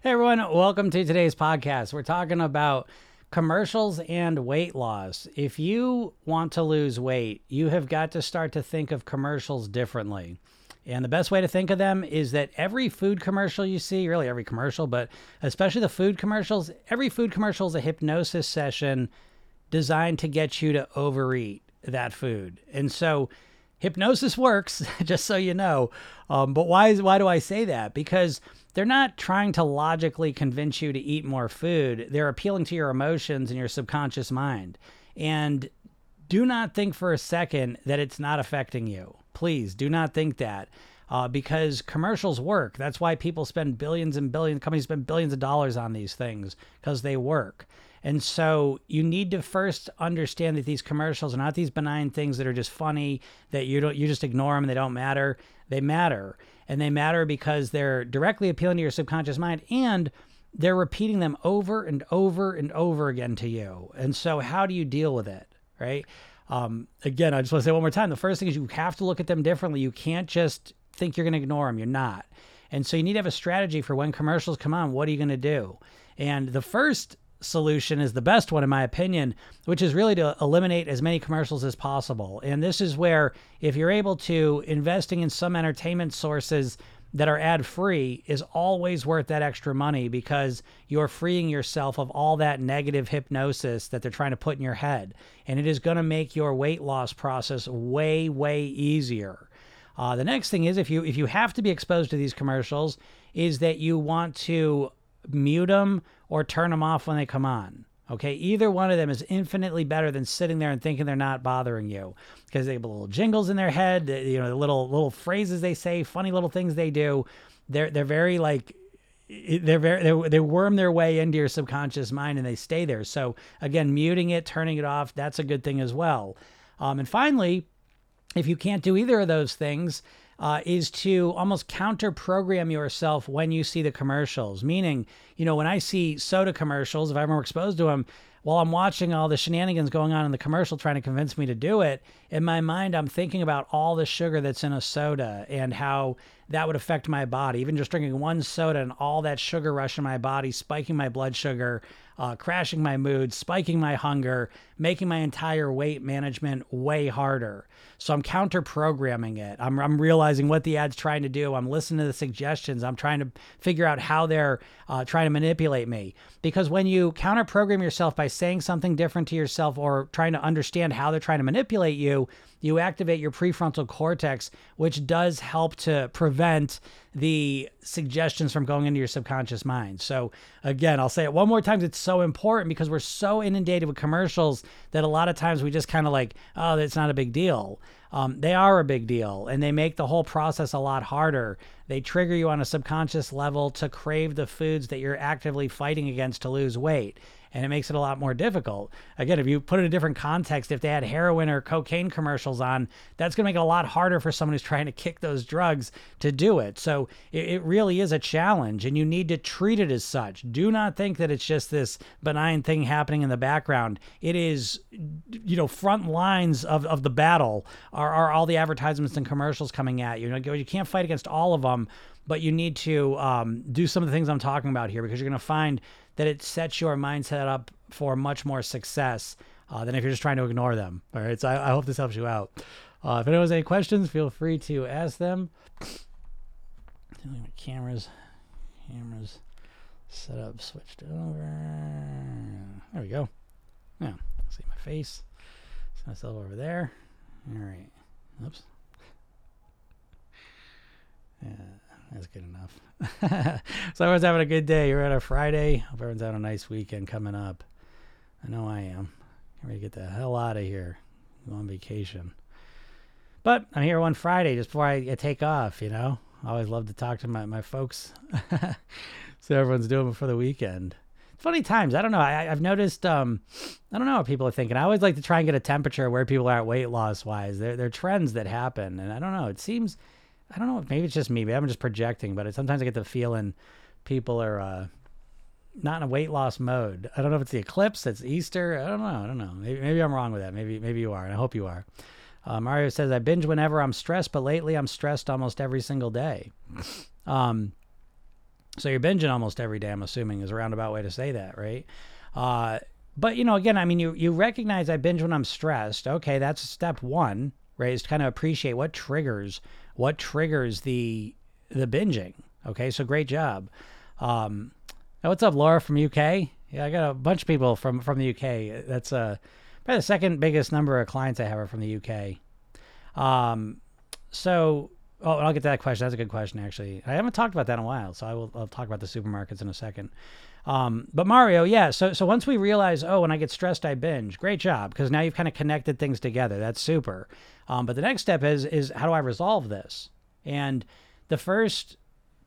Hey everyone, welcome to today's podcast. We're talking about commercials and weight loss. If you want to lose weight, you have got to start to think of commercials differently. And the best way to think of them is that every food commercial you see, really every commercial, but especially the food commercials, every food commercial is a hypnosis session designed to get you to overeat that food. And so hypnosis works, just so you know. But why do I say that? Because they're not trying to logically convince you to eat more food. They're appealing to your emotions and your subconscious mind. And do not think for a second that it's not affecting you. Please do not think that. Because commercials work. That's why people spend billions and billions, companies spend billions of dollars on these things, because they work. And so you need to first understand that these commercials are not these benign things that are just funny, that you just ignore them and they don't matter. They matter. And they matter because they're directly appealing to your subconscious mind, and they're repeating them over and over and over again to you. And so how do you deal with it, right? Again, I just want to say one more time, the first thing is you have to look at them differently. You can't just think you're going to ignore them. You're not. And so you need to have a strategy for when commercials come on. What are you going to do? And the first solution is the best one, in my opinion, which is really to eliminate as many commercials as possible. And this is where, if you're able to, investing in some entertainment sources that are ad-free is always worth that extra money, because you're freeing yourself of all that negative hypnosis that they're trying to put in your head. And it is going to make your weight loss process way, way easier. The next thing is, if you have to be exposed to these commercials, is that you want to mute them or turn them off when they come on. Okay, either one of them is infinitely better than sitting there and thinking they're not bothering you, because they have little jingles in their head, the little phrases they say, funny little things they do. They're very like they worm their way into your subconscious mind and they stay there. So again, muting it, turning it off, that's a good thing as well. And finally, if you can't do either of those things, is to almost counter-program yourself when you see the commercials. Meaning, when I see soda commercials, if I'm more exposed to them, while I'm watching all the shenanigans going on in the commercial trying to convince me to do it, in my mind, I'm thinking about all the sugar that's in a soda and how that would affect my body. Even just drinking one soda and all that sugar rush in my body, spiking my blood sugar, crashing my mood, spiking my hunger, making my entire weight management way harder. So I'm counter-programming it. I'm realizing what the ad's trying to do. I'm listening to the suggestions. I'm trying to figure out how they're trying to manipulate me. Because when you counter-program yourself by saying something different to yourself or trying to understand how they're trying to manipulate you, you activate your prefrontal cortex, which does help to prevent the suggestions from going into your subconscious mind. So again, I'll say it one more time. It's so important because we're so inundated with commercials that a lot of times we just kind of like, oh, that's not a big deal. They are a big deal, and they make the whole process a lot harder. They trigger you on a subconscious level to crave the foods that you're actively fighting against to lose weight. And it makes it a lot more difficult. Again, if you put it in a different context, if they had heroin or cocaine commercials on, that's going to make it a lot harder for someone who's trying to kick those drugs to do it. So it really is a challenge, and you need to treat it as such. Do not think that it's just this benign thing happening in the background. It is, front lines of the battle are all the advertisements and commercials coming at you. You can't fight against all of them, but you need to do some of the things I'm talking about here, because you're going to find that it sets your mindset up for much more success than if you're just trying to ignore them. All right, so I hope this helps you out. If anyone has any questions, feel free to ask them. Cameras set up, switched over. There we go. Yeah, see my face. Set myself over there. All right. Oops. Yeah. That's good enough. So everyone's having a good day. You're at a Friday. Hope everyone's having a nice weekend coming up. I know I am. I'm ready to get the hell out of here. Go on vacation. But I'm here one Friday just before I take off, I always love to talk to my folks. So everyone's doing before the weekend. Funny times. I don't know. I've noticed, I don't know what people are thinking. I always like to try and get a temperature where people are at weight loss wise. They're trends that happen. And I don't know. It seems... I don't know, maybe it's just me. Maybe I'm just projecting, but sometimes I get the feeling people are not in a weight loss mode. I don't know if it's the eclipse, it's Easter. I don't know. Maybe I'm wrong with that. Maybe you are, and I hope you are. Mario says, I binge whenever I'm stressed, but lately I'm stressed almost every single day. So you're binging almost every day, I'm assuming, is a roundabout way to say that, right? But, again, I mean, you recognize I binge when I'm stressed. Okay, that's step one, right? Is to kind of appreciate what triggers the binging. Okay, so great job. What's up, Laura from UK? Yeah, I got a bunch of people from the UK. That's probably the second biggest number of clients I have are from the UK. I'll get to that question. That's a good question, actually. I haven't talked about that in a while, so I'll talk about the supermarkets in a second. But Mario, yeah. So once we realize, when I get stressed, I binge. Great job, because now you've kind of connected things together. That's super. But the next step is how do I resolve this? And the first,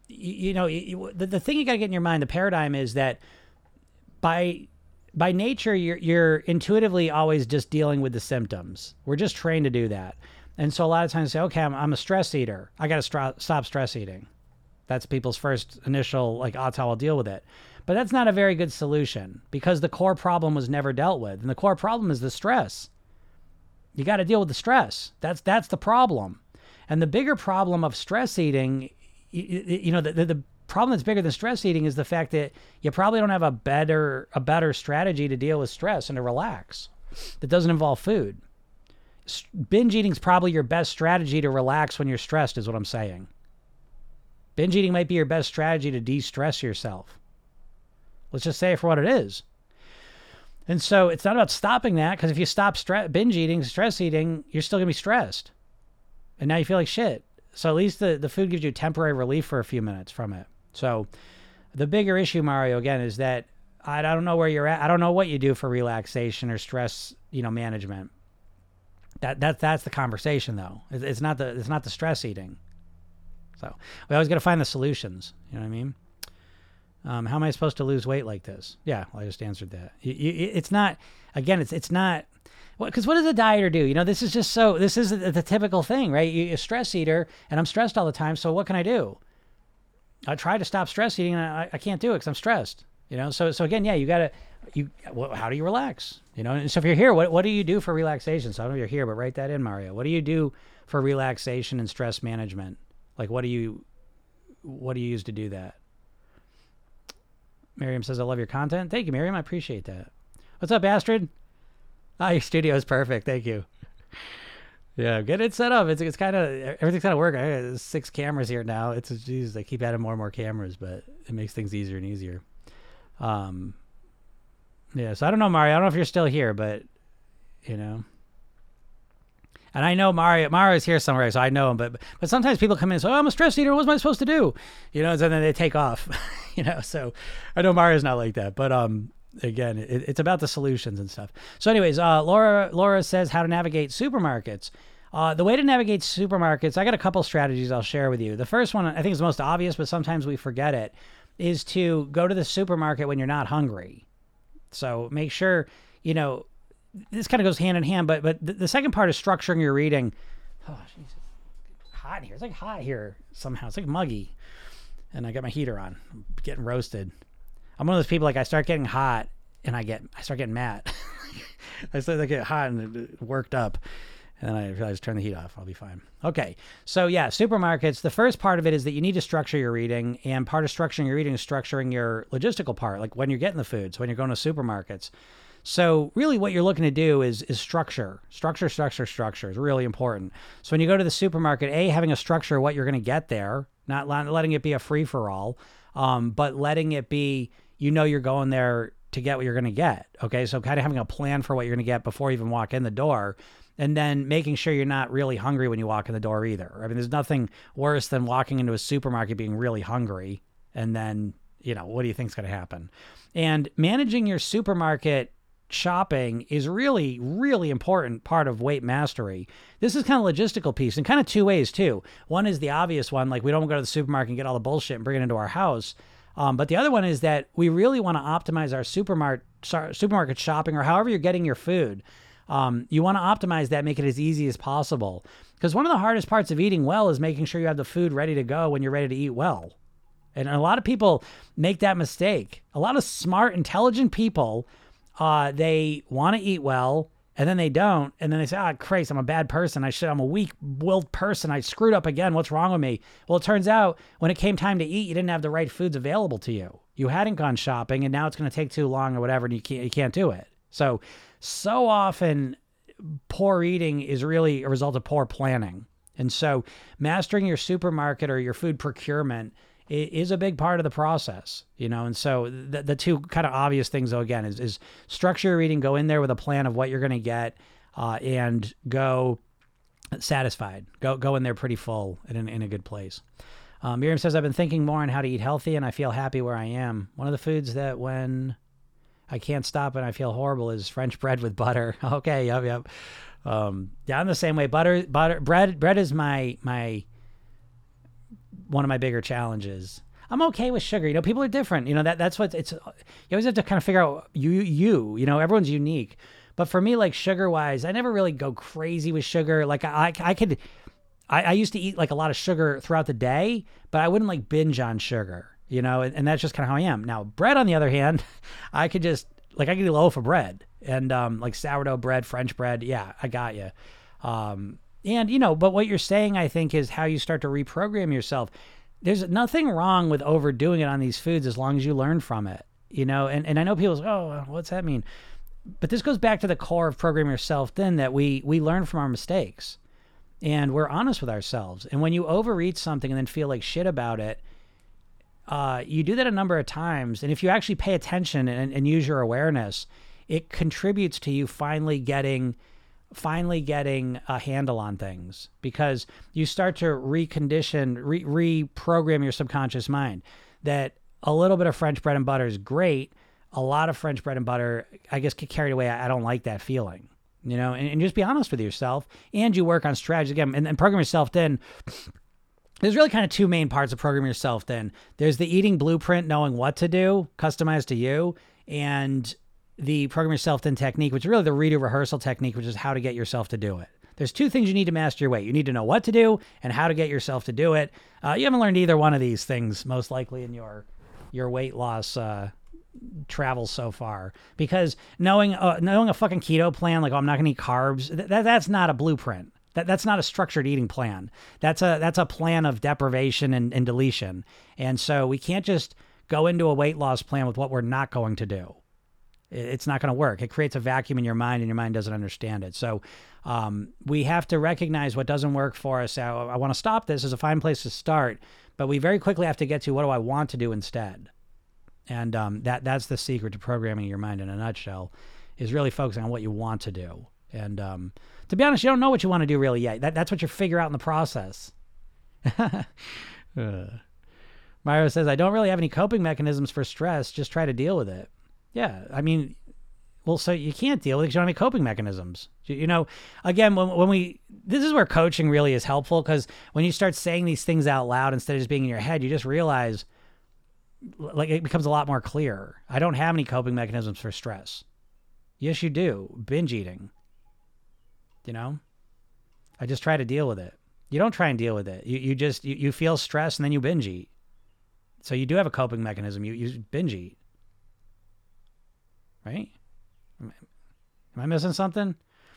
the thing you got to get in your mind, the paradigm is that by nature, you're intuitively always just dealing with the symptoms. We're just trained to do that. And so a lot of times say, okay, I'm a stress eater. I got to stop stress eating. That's people's first initial, that's how I'll deal with it. But that's not a very good solution because the core problem was never dealt with. And the core problem is the stress. You got to deal with the stress. That's the problem. And the bigger problem of stress eating, the problem that's bigger than stress eating is the fact that you probably don't have a better strategy to deal with stress and to relax that doesn't involve food. Binge eating is probably your best strategy to relax when you're stressed, is what I'm saying. Binge eating might be your best strategy to de-stress yourself. Let's just say it for what it is. And so it's not about stopping that, because if you stop binge eating, stress eating, you're still going to be stressed. And now you feel like shit. So at least the food gives you temporary relief for a few minutes from it. So the bigger issue, Mario, again, is that I don't know where you're at. I don't know what you do for relaxation or stress, management. That's the conversation, though. It's not the stress eating. So we always got to find the solutions. You know what I mean? How am I supposed to lose weight like this? Yeah, well, I just answered that. It's not. Again, it's not. Because what does a dieter do? This is the typical thing, right? You're a stress eater, and I'm stressed all the time. So what can I do? I try to stop stress eating, and I can't do it because I'm stressed. So again, yeah, you gotta. How do you relax? And so if you're here, what do you do for relaxation? So I don't know if you're here, but write that in, Mario. What do you do for relaxation and stress management? What do you use to do that? Miriam says, I love your content. Thank you, Miriam. I appreciate that. What's up, Astrid? Your studio is perfect. Thank you. Yeah, get it set up. It's kind of, everything's kind of working. I got 6 cameras here now. Jesus, I keep adding more and more cameras, but it makes things easier and easier. Yeah, so I don't know, Mario. I don't know if you're still here, but, And I know Mario's here somewhere, so I know him. But sometimes people come in and say, I'm a stress eater. What am I supposed to do? And then they take off, So I know Mario's not like that. But again, it's about the solutions and stuff. So anyways, Laura says how to navigate supermarkets. The way to navigate supermarkets, I got a couple strategies I'll share with you. The first one, I think is the most obvious, but sometimes we forget it, is to go to the supermarket when you're not hungry. So make sure, this kind of goes hand in hand, but the second part is structuring your reading. Oh, Jesus. It's hot in here. It's hot here somehow. It's muggy. And I got my heater on. I'm getting roasted. I'm one of those people, I start getting hot and I start getting mad. I start to get hot and worked up. And then I realized turn the heat off. I'll be fine. Okay. So yeah, supermarkets, the first part of it is that you need to structure your reading. And part of structuring your reading is structuring your logistical part, like when you're getting the food. So when you're going to supermarkets. So really what you're looking to do is structure. Structure is really important. So when you go to the supermarket, having a structure of what you're going to get there, not letting it be a free-for-all, but letting it be, you're going there to get what you're going to get. Okay, so kind of having a plan for what you're going to get before you even walk in the door. And then making sure you're not really hungry when you walk in the door either. I mean, there's nothing worse than walking into a supermarket being really hungry. And then, what do you think is going to happen? And managing your supermarket shopping is really, really important part of weight mastery. This is kind of logistical piece and kind of two ways too. One is the obvious one, like we don't go to the supermarket and get all the bullshit and bring it into our house. But the other one is that we really want to optimize our supermarket shopping or however you're getting your food. You want to optimize that, make it as easy as possible. Because one of the hardest parts of eating well is making sure you have the food ready to go when you're ready to eat well. And a lot of people make that mistake. A lot of smart, intelligent people, they want to eat well And then they don't. And then they say, oh, Christ, I'm a bad person. I'm a weak-willed person. I screwed up again. What's wrong with me? Well, it turns out when it came time to eat, you didn't have the right foods available to you. You hadn't gone shopping, and now it's going to take too long or whatever, and you can't do it. So often poor eating is really a result of poor planning. And so mastering your supermarket or your food procurement is a big part of the process, and so the two kind of obvious things, though, again, is structure your eating, go in there with a plan of what you're going to get, and go satisfied, go in there pretty full and in a good place. Miriam says, I've been thinking more on how to eat healthy and I feel happy where I am. One of the foods that when I can't stop and I feel horrible is French bread with butter. Okay. Yep. Yeah, I'm the same way. Bread is my one of my bigger challenges. I'm okay with sugar. People are different. That's what it's, you always have to kind of figure out everyone's unique. But for me, like sugar wise, I never really go crazy with sugar. Like I used to eat like a lot of sugar throughout the day, but I wouldn't like binge on sugar, and that's just kind of how I am. Now, bread, on the other hand, I could eat a loaf of bread and like sourdough bread, French bread. Yeah, I got you. But what you're saying, I think, is how you start to reprogram yourself. There's nothing wrong with overdoing it on these foods as long as you learn from it, and I know people say, oh, what's that mean? But this goes back to the core of Program Yourself Thin, that we learn from our mistakes and we're honest with ourselves. And when you overeat something and then feel like shit about it, you do that a number of times. And if you actually pay attention and use your awareness, it contributes to you finally getting a handle on things, because you start to reprogram your subconscious mind that a little bit of French bread and butter is great. A lot of French bread and butter, I guess, get carried away. I don't like that feeling, and just be honest with yourself, and you work on strategies again, and Program Yourself Thin. There's really kind of two main parts of Program Yourself Thin. There's the eating blueprint, knowing what to do, customized to you, and the Program Yourself Thin technique, which is really the redo rehearsal technique, which is how to get yourself to do it. There's two things you need to master your weight. You need to know what to do and how to get yourself to do it. You haven't learned either one of these things, most likely, in your weight loss travels so far, because knowing a fucking keto plan, like, oh, I'm not going to eat carbs, that's not a blueprint. That's not a structured eating plan. That's a plan of deprivation and deletion. And so we can't just go into a weight loss plan with what we're not going to do. It's not going to work. It creates a vacuum in your mind, and your mind doesn't understand it. So we have to recognize what doesn't work for us. I want to stop this is a fine place to start, but we very quickly have to get to, what do I want to do instead? And that's the secret to programming your mind in a nutshell, is really focusing on what you want to do. And to be honest, you don't know what you want to do really yet. That's what you figure out in the process. Myro says, I don't really have any coping mechanisms for stress. Just try to deal with it. Yeah, I mean, well, so you can't deal with it because you don't have any coping mechanisms. Again, this is where coaching really is helpful, because when you start saying these things out loud instead of just being in your head, you just realize, like, it becomes a lot more clear. I don't have any coping mechanisms for stress. Yes, you do. Binge eating. I just try to deal with it. You don't try and deal with it. You feel stress and then you binge eat. So you do have a coping mechanism. You binge eat. Right? Am I missing something?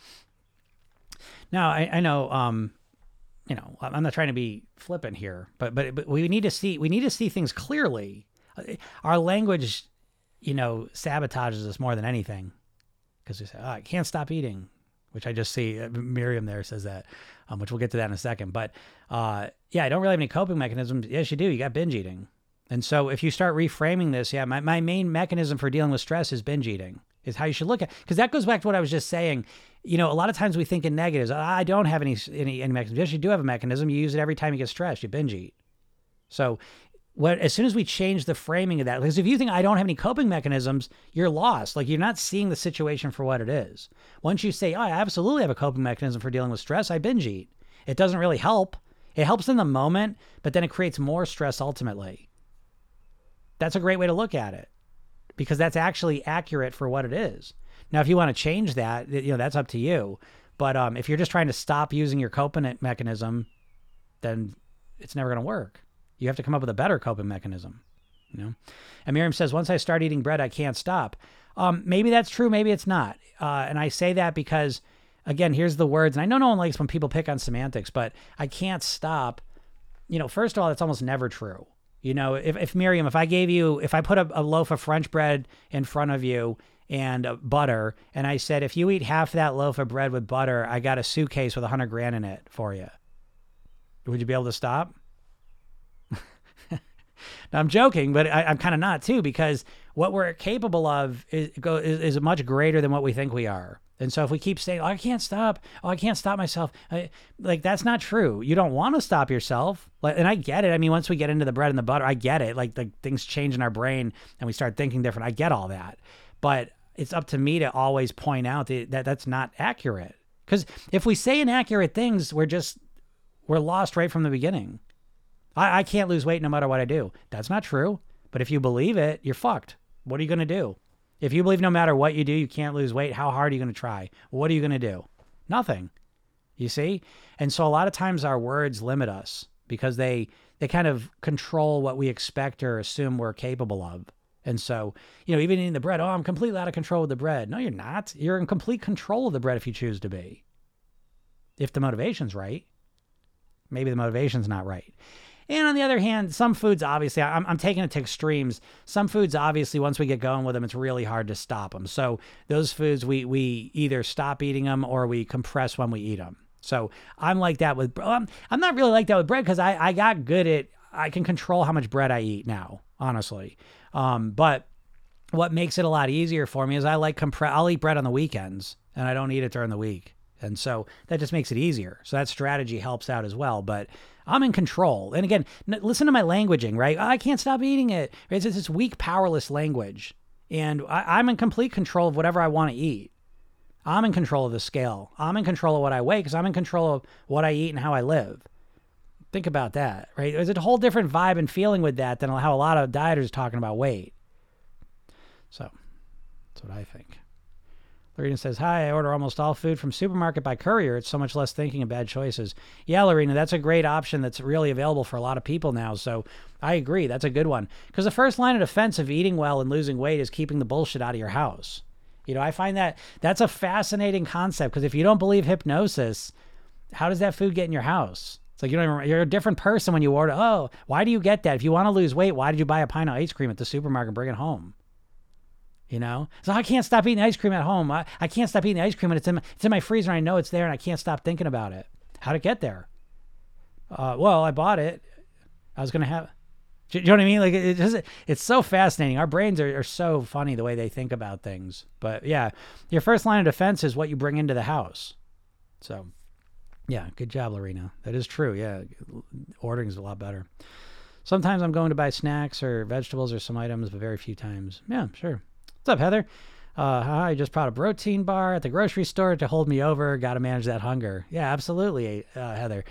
Now, I know, I'm not trying to be flippant here, but we need to see things clearly. Our language, sabotages us more than anything, because we say, oh, I can't stop eating, which I just see Miriam there says that, which we'll get to that in a second. But I don't really have any coping mechanisms. Yes, you do. You got binge eating. And so if you start reframing this, my main mechanism for dealing with stress is binge eating, is how you should look at it. Because that goes back to what I was just saying. A lot of times we think in negatives. I don't have any mechanisms. Yes, you do have a mechanism. You use it every time you get stressed. You binge eat. So as soon as we change the framing of that, because if you think I don't have any coping mechanisms, you're lost. Like, you're not seeing the situation for what it is. Once you say, oh, I absolutely have a coping mechanism for dealing with stress, I binge eat. It doesn't really help. It helps in the moment, but then it creates more stress ultimately. That's a great way to look at it, because that's actually accurate for what it is. Now, if you want to change that, that's up to you. But if you're just trying to stop using your coping mechanism, then it's never going to work. You have to come up with a better coping mechanism. you know? And Miriam says, once I start eating bread, I can't stop. Maybe that's true. Maybe it's not. And I say that because, again, here's the words. And I know no one likes when people pick on semantics, but I can't stop. You know, first of all, that's almost never true. You know, if Miriam, if I put a loaf of French bread in front of you and butter, and I said, if you eat half that loaf of bread with butter, I got a suitcase with $100,000 in it for you. Would you be able to stop? Now, I'm joking, but I'm kind of not too, because what we're capable of is much greater than what we think we are. And so if we keep saying, oh, I can't stop. Oh, I can't stop myself. Like, that's not true. You don't want to stop yourself. And I get it. I mean, once we get into the bread and the butter, I get it. Like things change in our brain and we start thinking different. I get all that. But it's up to me to always point out that that's not accurate. Because if we say inaccurate things, we're lost right from the beginning. I can't lose weight no matter what I do. That's not true. But if you believe it, you're fucked. What are you going to do? If you believe no matter what you do, you can't lose weight, how hard are you going to try? What are you going to do? Nothing. You see? And so a lot of times our words limit us because they kind of control what we expect or assume we're capable of. And so, you know, even eating the bread, oh, I'm completely out of control with the bread. No, you're not. You're in complete control of the bread if you choose to be. If the motivation's right. Maybe the motivation's not right. And on the other hand, some foods, obviously, I'm taking it to extremes. Some foods, obviously, once we get going with them, it's really hard to stop them. So those foods, we either stop eating them or we compress when we eat them. So I'm like that with, I'm not really like that with bread because I got good at, I can control how much bread I eat now, honestly. But what makes it a lot easier for me is I'll eat bread on the weekends and I don't eat it during the week. And so that just makes it easier. So that strategy helps out as well. But I'm in control. And again, listen to my languaging, right? I can't stop eating it. It's this weak, powerless language. And I'm in complete control of whatever I want to eat. I'm in control of the scale. I'm in control of what I weigh because I'm in control of what I eat and how I live. Think about that, right? There's a whole different vibe and feeling with that than how a lot of dieters are talking about weight. So that's what I think. Lorena says, hi, I order almost all food from supermarket by courier. It's so much less thinking and bad choices. Yeah, Lorena, that's a great option that's really available for a lot of people now. So I agree. That's a good one. Because the first line of defense of eating well and losing weight is keeping the bullshit out of your house. You know, I find that's a fascinating concept because if you don't believe hypnosis, how does that food get in your house? It's like you're a different person when you order. Oh, why do you get that? If you want to lose weight, why did you buy a pint of ice cream at the supermarket and bring it home? You know, so I can't stop eating ice cream at home. I can't stop eating ice cream and it's in my freezer and I know it's there and I can't stop thinking about it. How'd it get there? Well, I bought it. I was going to have, do you know what I mean? Like it's so fascinating. Our brains are so funny the way they think about things. But yeah, your first line of defense is what you bring into the house. So yeah, good job, Lorena. That is true. Yeah. Ordering is a lot better. Sometimes I'm going to buy snacks or vegetables or some items, but very few times. Yeah, sure. What's up, Heather? I just bought a protein bar at the grocery store to hold me over. Got to manage that hunger. Yeah, absolutely, Heather.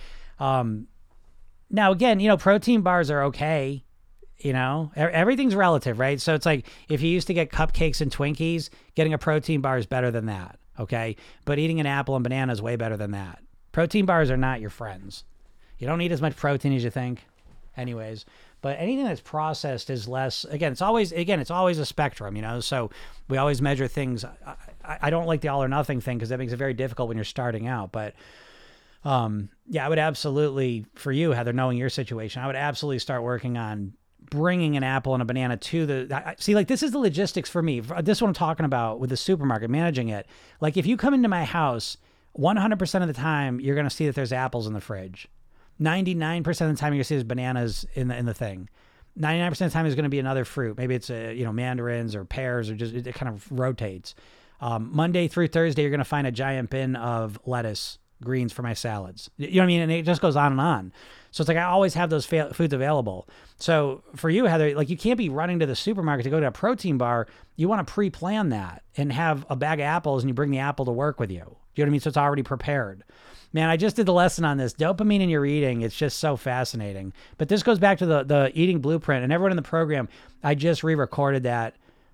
Now, again, you know, protein bars are okay. You know, everything's relative, right? So it's like if you used to get cupcakes and Twinkies, getting a protein bar is better than that, okay? But eating an apple and banana is way better than that. Protein bars are not your friends. You don't need as much protein as you think. Anyways, but anything that's processed is less. Again, it's always a spectrum, you know. So we always measure things. I don't like the all or nothing thing because that makes it very difficult when you're starting out. But yeah, I would absolutely, for you, Heather, knowing your situation, I would absolutely start working on bringing an apple and a banana to the. See, like this is the logistics for me. This is what I'm talking about with the supermarket, managing it. Like if you come into my house, 100% of the time you're going to see that there's apples in the fridge. 99% of the time you're gonna see there's bananas in the thing. 99% of the time there's gonna be another fruit. Maybe it's mandarins or pears or just it kind of rotates. Monday through Thursday you're gonna find a giant bin of lettuce, greens for my salads. You know what I mean? And it just goes on and on. So it's like I always have those foods available. So for you, Heather, like you can't be running to the supermarket to go to a protein bar. You want to pre-plan that and have a bag of apples and you bring the apple to work with you. Do you know what I mean? So it's already prepared. Man, I just did the lesson on this. Dopamine in your eating. It's just so fascinating. But this goes back to the eating blueprint. And everyone in the program, I just re-recorded that.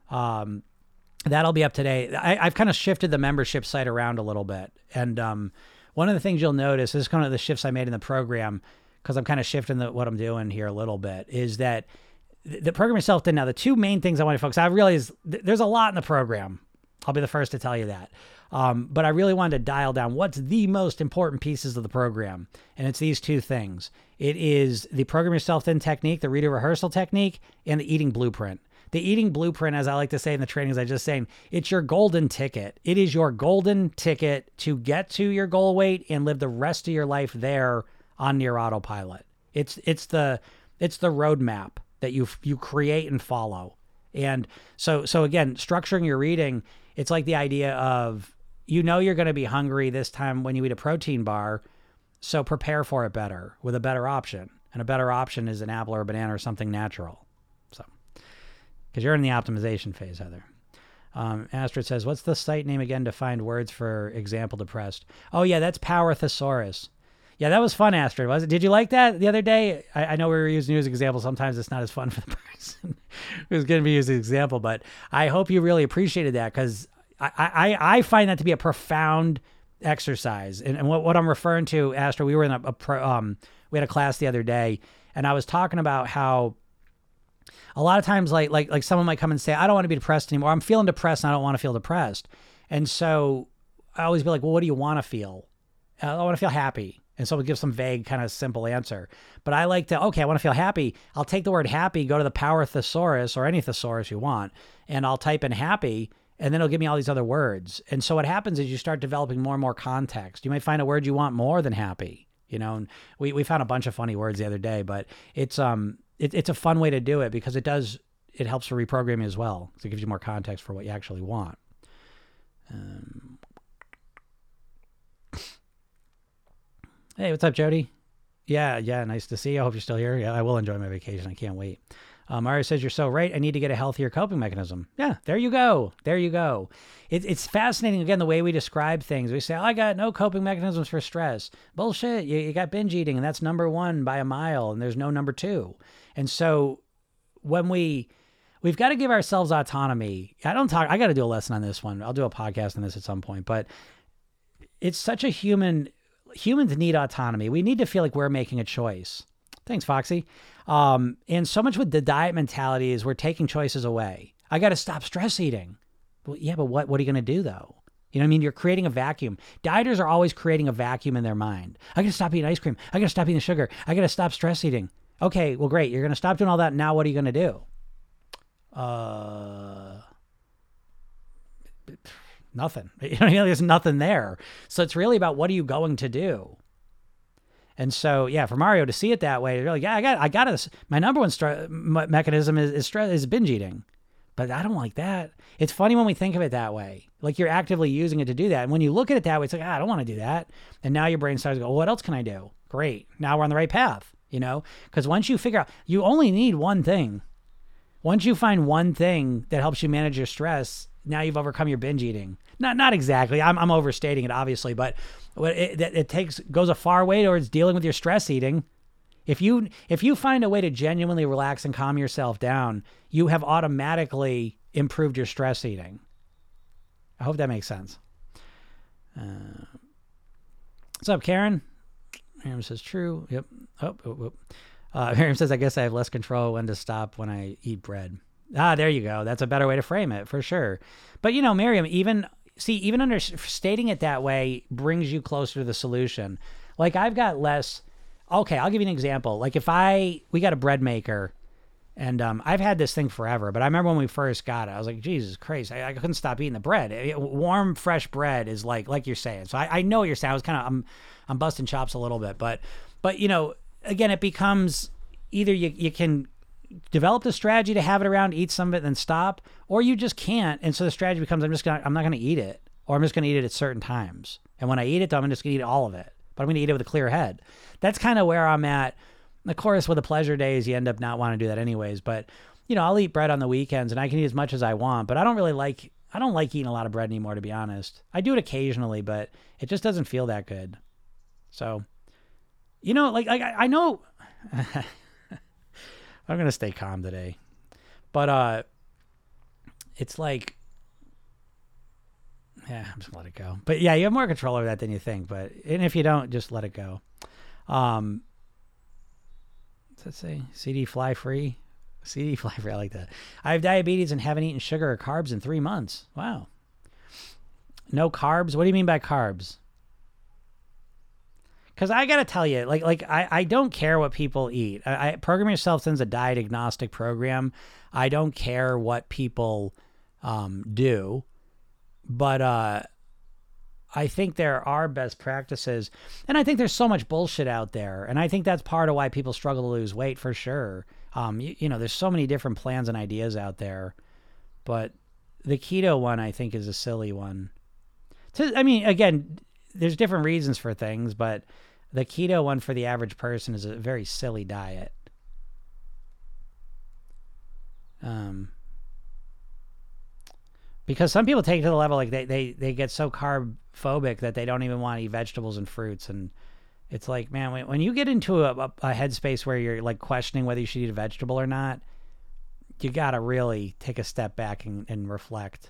That'll be up today. I've kind of shifted the membership site around a little bit. And one of the things you'll notice, this is kind of the shifts I made in the program, because I'm kind of shifting what I'm doing here a little bit, is that the program yourself thin. Now, the two main things I want to focus, I realize there's a lot in the program. I'll be the first to tell you that. But I really wanted to dial down what's the most important pieces of the program. And it's these two things. It is the program yourself thin technique, the reader rehearsal technique, and the eating blueprint. The eating blueprint, as I like to say in the trainings I just saying, it's your golden ticket. It is your golden ticket to get to your goal weight and live the rest of your life there on near autopilot. It's the roadmap that you create and follow. And so again, structuring your reading, it's like the idea of, you're going to be hungry this time when you eat a protein bar, so prepare for it better with a better option. And a better option is an apple or a banana or something natural. So, because you're in the optimization phase, Heather. Astrid says, what's the site name again to find words for example depressed? Oh yeah, that's Power Thesaurus. Yeah, that was fun, Astrid, was it? Did you like that the other day? I know we were using you as an example. Sometimes it's not as fun for the person who's going to be used as an example, but I hope you really appreciated that, because I find that to be a profound exercise. And what I'm referring to, Astrid, we were in we had a class the other day, and I was talking about how a lot of times, like someone might come and say, I don't want to be depressed anymore. I'm feeling depressed and I don't want to feel depressed. And so I always be like, well, what do you want to feel? I want to feel happy. And someone gives some vague kind of simple answer. But I like to, okay, I want to feel happy. I'll take the word happy, go to the Power Thesaurus or any thesaurus you want, and I'll type in happy, and then it'll give me all these other words. And so what happens is you start developing more and more context. You might find a word you want more than happy, and we found a bunch of funny words the other day, but it's a fun way to do it, because it helps to reprogram you as well. So it gives you more context for what you actually want. Hey, what's up, Jody? Yeah, nice to see you. I hope you're still here. Yeah, I will enjoy my vacation. I can't wait. Mario says, you're so right. I need to get a healthier coping mechanism. Yeah, there you go. It's fascinating, again, the way we describe things. We say, I got no coping mechanisms for stress. Bullshit. You got binge eating, and that's number one by a mile, and there's no number two. And so when we've got to give ourselves autonomy. I got to do a lesson on this one. I'll do a podcast on this at some point, but it's such a humans need autonomy. We need to feel like we're making a choice. Thanks, Foxy. And so much with the diet mentality is we're taking choices away. I got to stop stress eating. Well, yeah, but what are you going to do though? You know what I mean? You're creating a vacuum. Dieters are always creating a vacuum in their mind. I got to stop eating ice cream. I got to stop eating sugar. I got to stop stress eating. Okay, well, great. You're going to stop doing all that. Now what are you going to do? Nothing. There's nothing there. So it's really about, what are you going to do? And so, yeah, for Mario to see it that way, really, yeah, I got this. My number one mechanism is binge eating, but I don't like that. It's funny when we think of it that way, like you're actively using it to do that. And when you look at it that way, it's like, I don't want to do that. And now your brain starts to go, well, what else can I do? Great. Now we're on the right path, because once you figure out, you only need one thing. Once you find one thing that helps you manage your stress, now you've overcome your binge eating. Not exactly. I'm overstating it, obviously, but it goes a far way towards dealing with your stress eating. If you find a way to genuinely relax and calm yourself down, you have automatically improved your stress eating. I hope that makes sense. What's up, Karen? Miriam says true. Yep. Miriam says, I guess I have less control when to stop when I eat bread. There you go. That's a better way to frame it, for sure. But Miriam, even stating it that way brings you closer to the solution. Like I've got less. Okay, I'll give you an example. Like we got a bread maker, and I've had this thing forever, but I remember when we first got it, I was like, Jesus Christ, I couldn't stop eating the bread. Warm, fresh bread is like you're saying. So I know what you're saying. I was I'm busting chops a little bit, but again, it becomes either you can develop the strategy to have it around, eat some of it, then stop, or you just can't. And so the strategy becomes, I'm not going to eat it, or I'm just going to eat it at certain times. And when I eat it, I'm just going to eat all of it, but I'm going to eat it with a clear head. That's kind of where I'm at. Of course, with the pleasure days, you end up not wanting to do that anyways, but I'll eat bread on the weekends and I can eat as much as I want, but I don't like eating a lot of bread anymore, to be honest. I do it occasionally, but it just doesn't feel that good. So, I know I'm going to stay calm today, but it's like, yeah, I'm just going to let it go. But yeah, you have more control over that than you think, and if you don't, just let it go. What's that say? CD fly free? CD flavor, I like that. I have diabetes and haven't eaten sugar or carbs in 3 months. Wow. No carbs? What do you mean by carbs? Because I got to tell you, I don't care what people eat. Program Yourself Thin's a diet agnostic program. I don't care what people do. But I think there are best practices. And I think there's so much bullshit out there. And I think that's part of why people struggle to lose weight for sure. There's so many different plans and ideas out there. But the keto one, I think, is a silly one. Again, there's different reasons for things, but the keto one for the average person is a very silly diet. Because some people take it to the level like they get so carb phobic that they don't even want to eat vegetables and fruits. And it's like, man, when you get into a headspace where you're like questioning whether you should eat a vegetable or not, you got to really take a step back and reflect.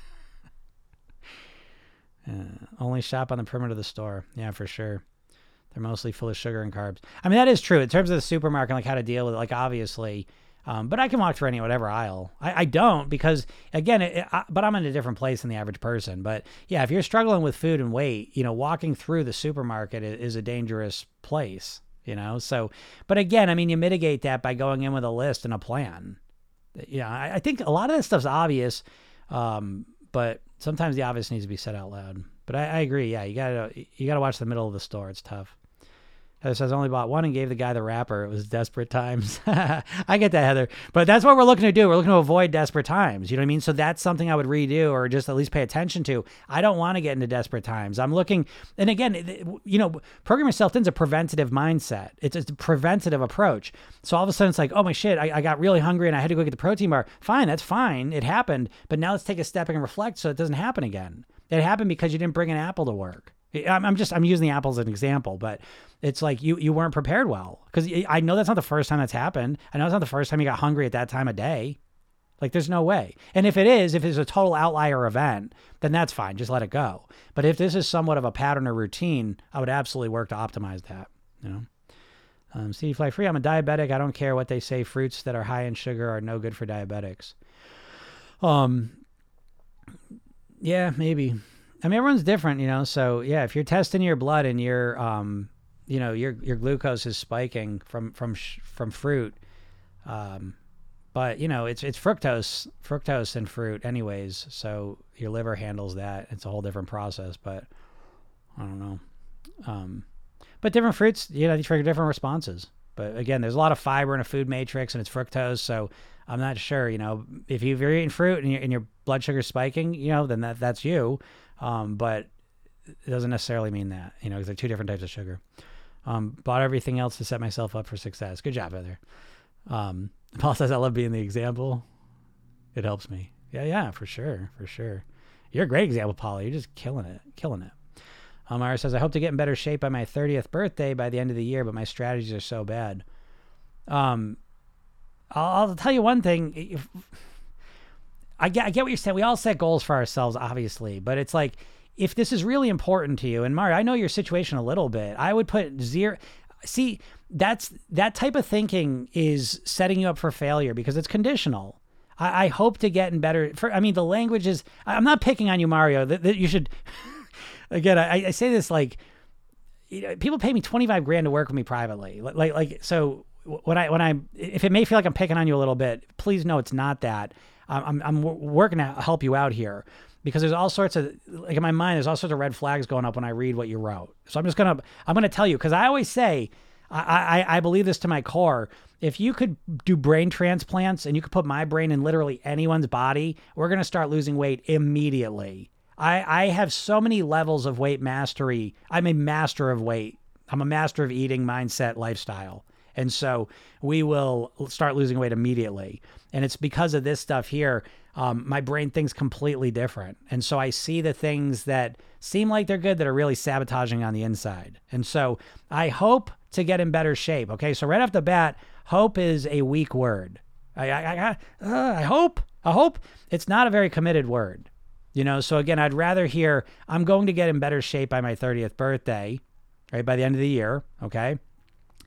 Only shop on the perimeter of the store. Yeah, for sure. They're mostly full of sugar and carbs. I mean, that is true in terms of the supermarket, like how to deal with it. Like obviously, but I can walk through whatever aisle. I don't because again, but I'm in a different place than the average person. But yeah, if you're struggling with food and weight, walking through the supermarket is a dangerous place. So, but again, I mean, you mitigate that by going in with a list and a plan. Yeah, I think a lot of this stuff's obvious, but sometimes the obvious needs to be said out loud. But I agree. Yeah, you gotta watch the middle of the store. It's tough. Heather says, I only bought one and gave the guy the wrapper. It was desperate times. I get that, Heather. But that's what we're looking to do. We're looking to avoid desperate times. You know what I mean? So that's something I would redo or just at least pay attention to. I don't want to get into desperate times. I'm looking, and again, Program Yourself Thin's a preventative mindset. It's a preventative approach. So all of a sudden it's like, oh my shit, I got really hungry and I had to go get the protein bar. Fine, that's fine. It happened. But now let's take a step back and reflect so it doesn't happen again. It happened because you didn't bring an apple to work. I'm using the apple as an example, but it's like you weren't prepared well because I know that's not the first time that's happened. I know it's not the first time you got hungry at that time of day. Like there's no way. And if it's a total outlier event, then that's fine. Just let it go. But if this is somewhat of a pattern or routine, I would absolutely work to optimize that. CD Fly Free. I'm a diabetic. I don't care what they say. Fruits that are high in sugar are no good for diabetics. Yeah, maybe. I mean, everyone's different, so yeah, if you're testing your blood and your glucose is spiking from fruit, but it's fructose in fruit anyways. So your liver handles that. It's a whole different process, but I don't know. But different fruits, they trigger different responses. But again, there's a lot of fiber in a food matrix and it's fructose. So I'm not sure, if you're eating fruit and your blood sugar's spiking, then that's you. But it doesn't necessarily mean that, because they're two different types of sugar. Bought everything else to set myself up for success. Good job, Heather. Paul says, I love being the example. It helps me. Yeah, for sure. You're a great example, Paula. You're just killing it. Ira says, I hope to get in better shape by my 30th birthday by the end of the year, but my strategies are so bad. I'll tell you one thing. I get what you're saying. We all set goals for ourselves, obviously, but it's like, if this is really important to you, and Mario, I know your situation a little bit, I would put 0. See, that type of thinking is setting you up for failure because it's conditional. I hope to get in better. The language is, I'm not picking on you, Mario, that you should, again, I say this like, people pay me $25,000 to work with me privately. So if it may feel like I'm picking on you a little bit, please know it's not that. I'm working to help you out here because there's all sorts of, like in my mind, there's all sorts of red flags going up when I read what you wrote. So I'm going to tell you, because I always say, I believe this to my core. If you could do brain transplants and you could put my brain in literally anyone's body, we're going to start losing weight immediately. I have so many levels of weight mastery. I'm a master of weight. I'm a master of eating, mindset, lifestyle. And so we will start losing weight immediately. And it's because of this stuff here. My brain thinks completely different. And so I see the things that seem like they're good that are really sabotaging on the inside. And so I hope to get in better shape. Okay. So right off the bat, hope is a weak word. I hope it's not a very committed word, So again, I'd rather hear I'm going to get in better shape by my 30th birthday, right? By the end of the year. Okay.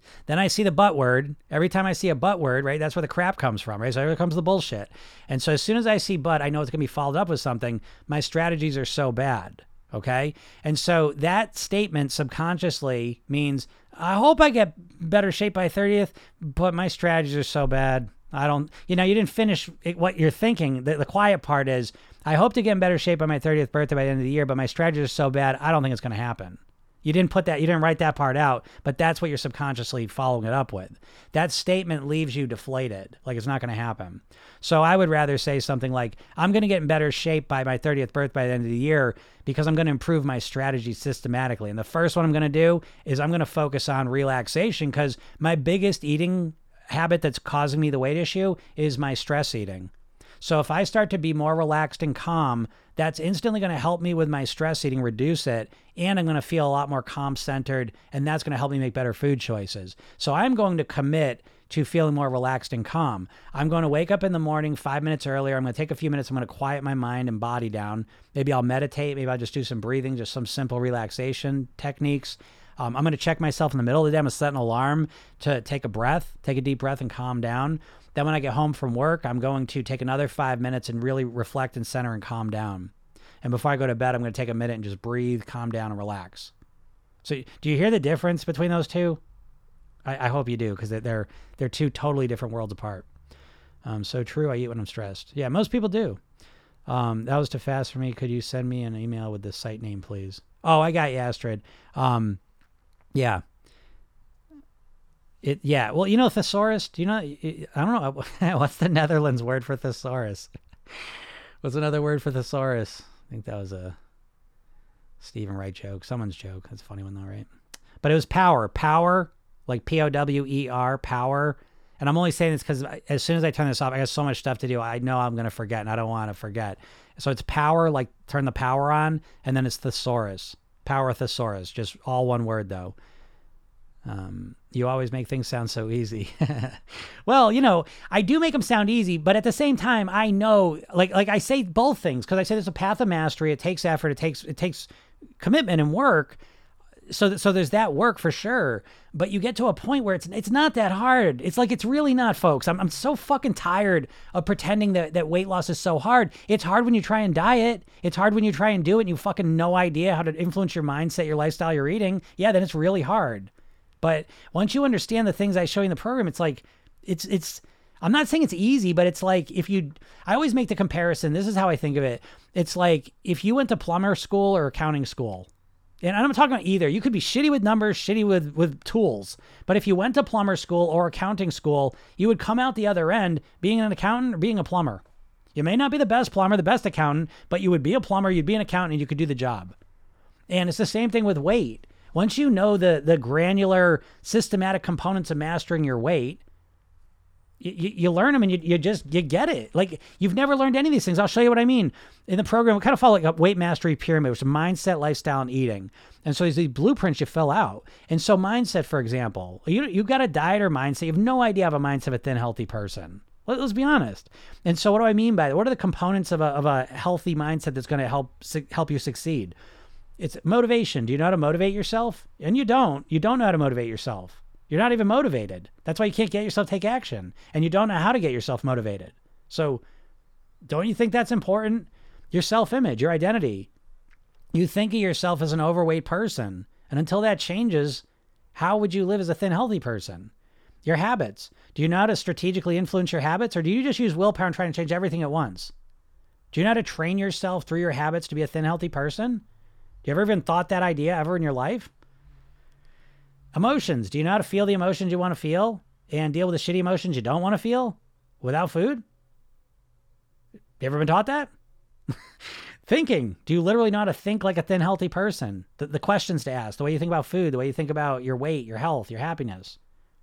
Then I see the but word. Every time I see a but word, right, that's where the crap comes from, right? So here comes the bullshit. And so as soon as I see but, I know it's going to be followed up with something. My strategies are so bad, okay? And so that statement subconsciously means, I hope I get better shape by 30th, but my strategies are so bad. I don't, you didn't finish what you're thinking. The quiet part is, I hope to get in better shape by my 30th birthday by the end of the year, but my strategies are so bad, I don't think it's going to happen. You didn't write that part out, but that's what you're subconsciously following it up with. That statement leaves you deflated, like it's not going to happen. So I would rather say something like, I'm going to get in better shape by my 30th birthday by the end of the year because I'm going to improve my strategy systematically. And the first one I'm going to do is I'm going to focus on relaxation, because my biggest eating habit that's causing me the weight issue is my stress eating. So if I start to be more relaxed and calm, that's instantly going to help me with my stress eating, reduce it, and I'm going to feel a lot more calm centered, and that's going to help me make better food choices. So I'm going to commit to feeling more relaxed and calm. I'm going to wake up in the morning 5 minutes earlier. I'm going to take a few minutes. I'm going to quiet my mind and body down. Maybe I'll meditate. Maybe I'll just do some breathing, just some simple relaxation techniques. I'm going to check myself in the middle of the day. I'm going to set an alarm to take a deep breath and calm down. Then when I get home from work, I'm going to take another 5 minutes and really reflect and center and calm down. And before I go to bed, I'm going to take a minute and just breathe, calm down, and relax. So do you hear the difference between those two? I hope you do, because they're two totally different worlds apart. So true, I eat when I'm stressed. Yeah, most people do. That was too fast for me. Could you send me an email with the site name, please? Oh, I got you, Astrid. Yeah. Well, thesaurus, do you know, I don't know, what's the Netherlands word for thesaurus? What's another word for thesaurus? I think that was a Stephen Wright joke, someone's joke. That's a funny one though, right? But it was power, like Power, power. And I'm only saying this because as soon as I turn this off, I got so much stuff to do. I know I'm going to forget, and I don't want to forget. So it's power, like turn the power on, and then it's thesaurus, power thesaurus, just all one word though. You always make things sound so easy. Well, I do make them sound easy, but at the same time, I know, like I say both things, because I say there's a path of mastery. It takes effort. It takes commitment and work. So there's that work for sure. But you get to a point where it's not that hard. It's like, it's really not, folks. I'm so fucking tired of pretending that weight loss is so hard. It's hard when you try and diet. It's hard when you try and do it and you fucking no idea how to influence your mindset, your lifestyle, your eating. Yeah, then it's really hard. But once you understand the things I show you in the program, it's like, I'm not saying it's easy, but it's like, I always make the comparison. This is how I think of it. It's like if you went to plumber school or accounting school, and I'm not talking about either. You could be shitty with numbers, shitty with tools. But if you went to plumber school or accounting school, you would come out the other end being an accountant or being a plumber. You may not be the best plumber, the best accountant, but you would be a plumber, you'd be an accountant, and you could do the job. And it's the same thing with weight. Once you know the granular, systematic components of mastering your weight, you learn them and you get it. Like, you've never learned any of these things. I'll show you what I mean. In the program, we kind of follow like a weight mastery pyramid, which is mindset, lifestyle, and eating. And so there's these blueprints you fill out. And so mindset, for example, you got a diet or mindset. You have no idea of a mindset of a thin, healthy person. Let's be honest. And so what do I mean by that? What are the components of a healthy mindset that's going to help you succeed? It's motivation. Do you know how to motivate yourself? And you don't. You don't know how to motivate yourself. You're not even motivated. That's why you can't get yourself to take action. And you don't know how to get yourself motivated. So don't you think that's important? Your self-image, your identity. You think of yourself as an overweight person. And until that changes, how would you live as a thin, healthy person? Your habits. Do you know how to strategically influence your habits? Or do you just use willpower and try to change everything at once? Do you know how to train yourself through your habits to be a thin, healthy person? Do you ever even thought that idea ever in your life? Emotions. Do you know how to feel the emotions you want to feel and deal with the shitty emotions you don't want to feel without food? You ever been taught that? Thinking. Do you literally know how to think like a thin, healthy person? The questions to ask, the way you think about food, the way you think about your weight, your health, your happiness.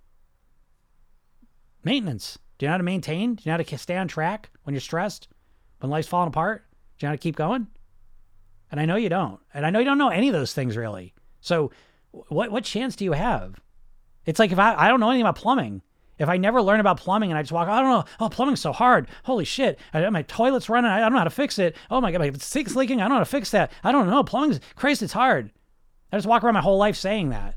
Maintenance. Do you know how to maintain? Do you know how to stay on track when you're stressed? When life's falling apart? Do you know how to keep going? And I know you don't. And I know you don't know any of those things really. So what chance do you have? It's like if I don't know anything about plumbing. If I never learn about plumbing and I just walk, I don't know. Oh, plumbing's so hard. Holy shit. My toilet's running. I don't know how to fix it. Oh my God, my sink's leaking. I don't know how to fix that. I don't know. Plumbing's crazy. It's hard. I just walk around my whole life saying that.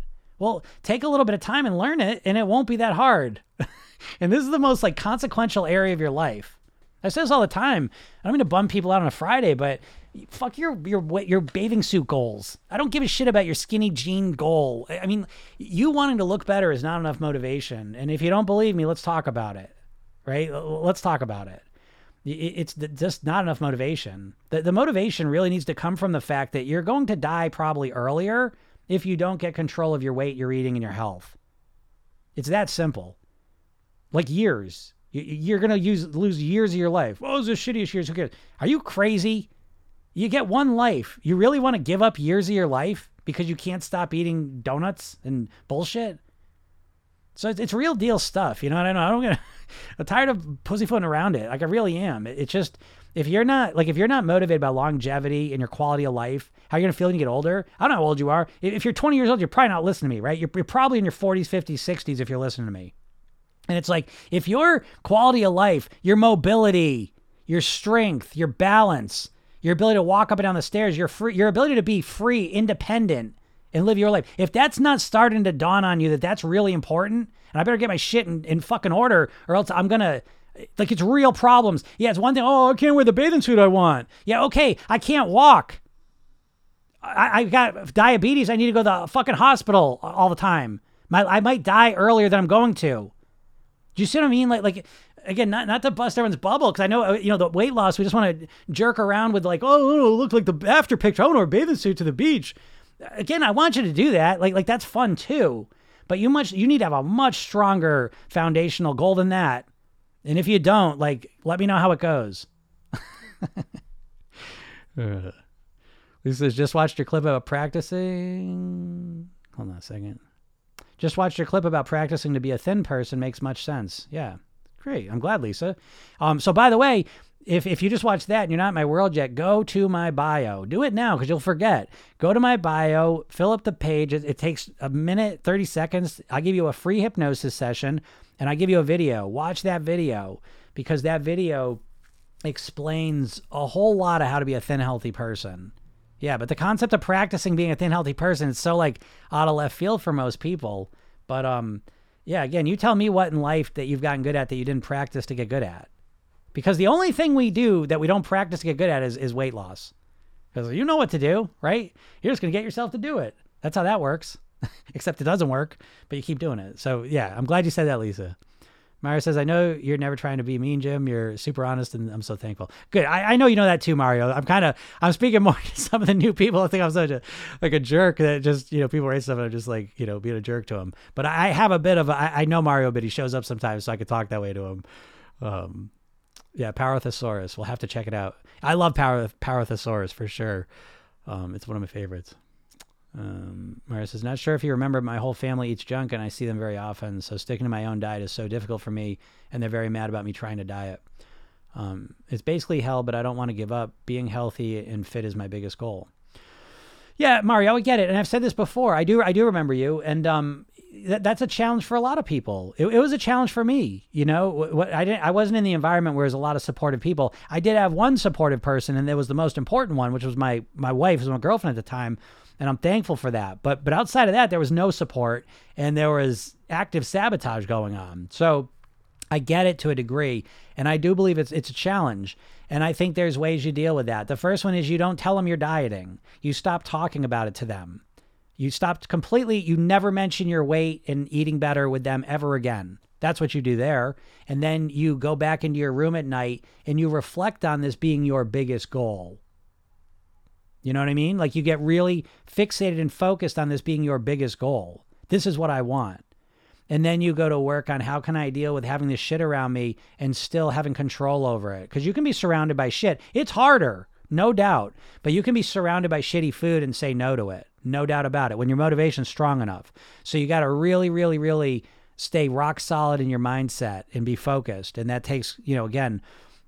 Well, take a little bit of time and learn it, and it won't be that hard. And this is the most like consequential area of your life. I say this all the time. I don't mean to bum people out on a Friday, but fuck your bathing suit goals. I don't give a shit about your skinny jean goal. I mean, you wanting to look better is not enough motivation. And if you don't believe me, let's talk about it, right? Let's talk about it. It's just not enough motivation. The motivation really needs to come from the fact that you're going to die probably earlier if you don't get control of your weight, your eating, and your health. It's that simple. Like years. You're going to lose years of your life. Oh, those are shittiest years. Who cares? Are you crazy? You get one life. You really want to give up years of your life because you can't stop eating donuts and bullshit? So it's real deal stuff. You know what I know? I'm tired of pussyfooting around it. Like I really am. It's just, if you're not motivated by longevity and your quality of life, how you're going to feel when you get older. I don't know how old you are. If you're 20 years old, you're probably not listening to me, right? You're probably in your 40s, 50s, 60s if you're listening to me. And it's like, if your quality of life, your mobility, your strength, your balance, your ability to walk up and down the stairs, your ability to be free, independent, and live your life, if that's not starting to dawn on you that that's really important, and I better get my shit in fucking order, or else I'm gonna, like, it's real problems. Yeah, it's one thing, oh, I can't wear the bathing suit I want. Yeah, okay, I can't walk. I got diabetes, I need to go to the fucking hospital all the time. I might die earlier than I'm going to. Do you see what I mean? Like again, not to bust everyone's bubble, because I know, the weight loss, we just want to jerk around with like, oh, look like the after picture. I want to wear a bathing suit to the beach. Again, I want you to do that. Like that's fun too. But you need to have a much stronger foundational goal than that. And if you don't, like, let me know how it goes. Lisa says, just watched your clip about practicing. Hold on a second. Just watched your clip about practicing to be a thin person. Makes much sense. Yeah. Great. I'm glad, Lisa. So by the way, if you just watched that and you're not in my world yet, go to my bio. Do it now because you'll forget. Go to my bio, fill up the page. It takes a minute, 30 seconds. I give you a free hypnosis session and I give you a video. Watch that video because that video explains a whole lot of how to be a thin, healthy person. Yeah, but the concept of practicing being a thin, healthy person is so like out of left field for most people. But yeah, again, you tell me what in life that you've gotten good at that you didn't practice to get good at. Because the only thing we do that we don't practice to get good at is weight loss. Because you know what to do, right? You're just going to get yourself to do it. That's how that works. Except it doesn't work, but you keep doing it. So yeah, I'm glad you said that, Lisa. Mario says, I know you're never trying to be mean, Jim. You're super honest, and I'm so thankful. Good. I know you know that too, Mario. I'm speaking more to some of the new people. I think I'm such a jerk that just, people write stuff and I'm just like, being a jerk to them. But I have a bit of I know Mario, but he shows up sometimes, so I could talk that way to him. Yeah, Parathosaurus. We'll have to check it out. I love Parathosaurus for sure. It's one of my favorites. Mario says, not sure if you remember, my whole family eats junk and I see them very often. So sticking to my own diet is so difficult for me and they're very mad about me trying to diet. It's basically hell, but I don't want to give up. Being healthy and fit is my biggest goal. Yeah, Mario, I get it. And I've said this before. I do remember you. And, that's a challenge for a lot of people. It was a challenge for me. I wasn't in the environment where there's a lot of supportive people. I did have one supportive person, and it was the most important one, which was my wife, who was my girlfriend at the time. And I'm thankful for that. But outside of that, there was no support and there was active sabotage going on. So I get it to a degree. And I do believe it's a challenge. And I think there's ways you deal with that. The first one is you don't tell them you're dieting. You stop talking about it to them. You stopped completely. You never mention your weight and eating better with them ever again. That's what you do there. And then you go back into your room at night and you reflect on this being your biggest goal. You know what I mean? Like you get really fixated and focused on this being your biggest goal. This is what I want. And then you go to work on how can I deal with having this shit around me and still having control over it? Because you can be surrounded by shit. It's harder, no doubt. But you can be surrounded by shitty food and say no to it. No doubt about it, when your motivation's strong enough. So you got to really, really, really stay rock solid in your mindset and be focused. And that takes, again,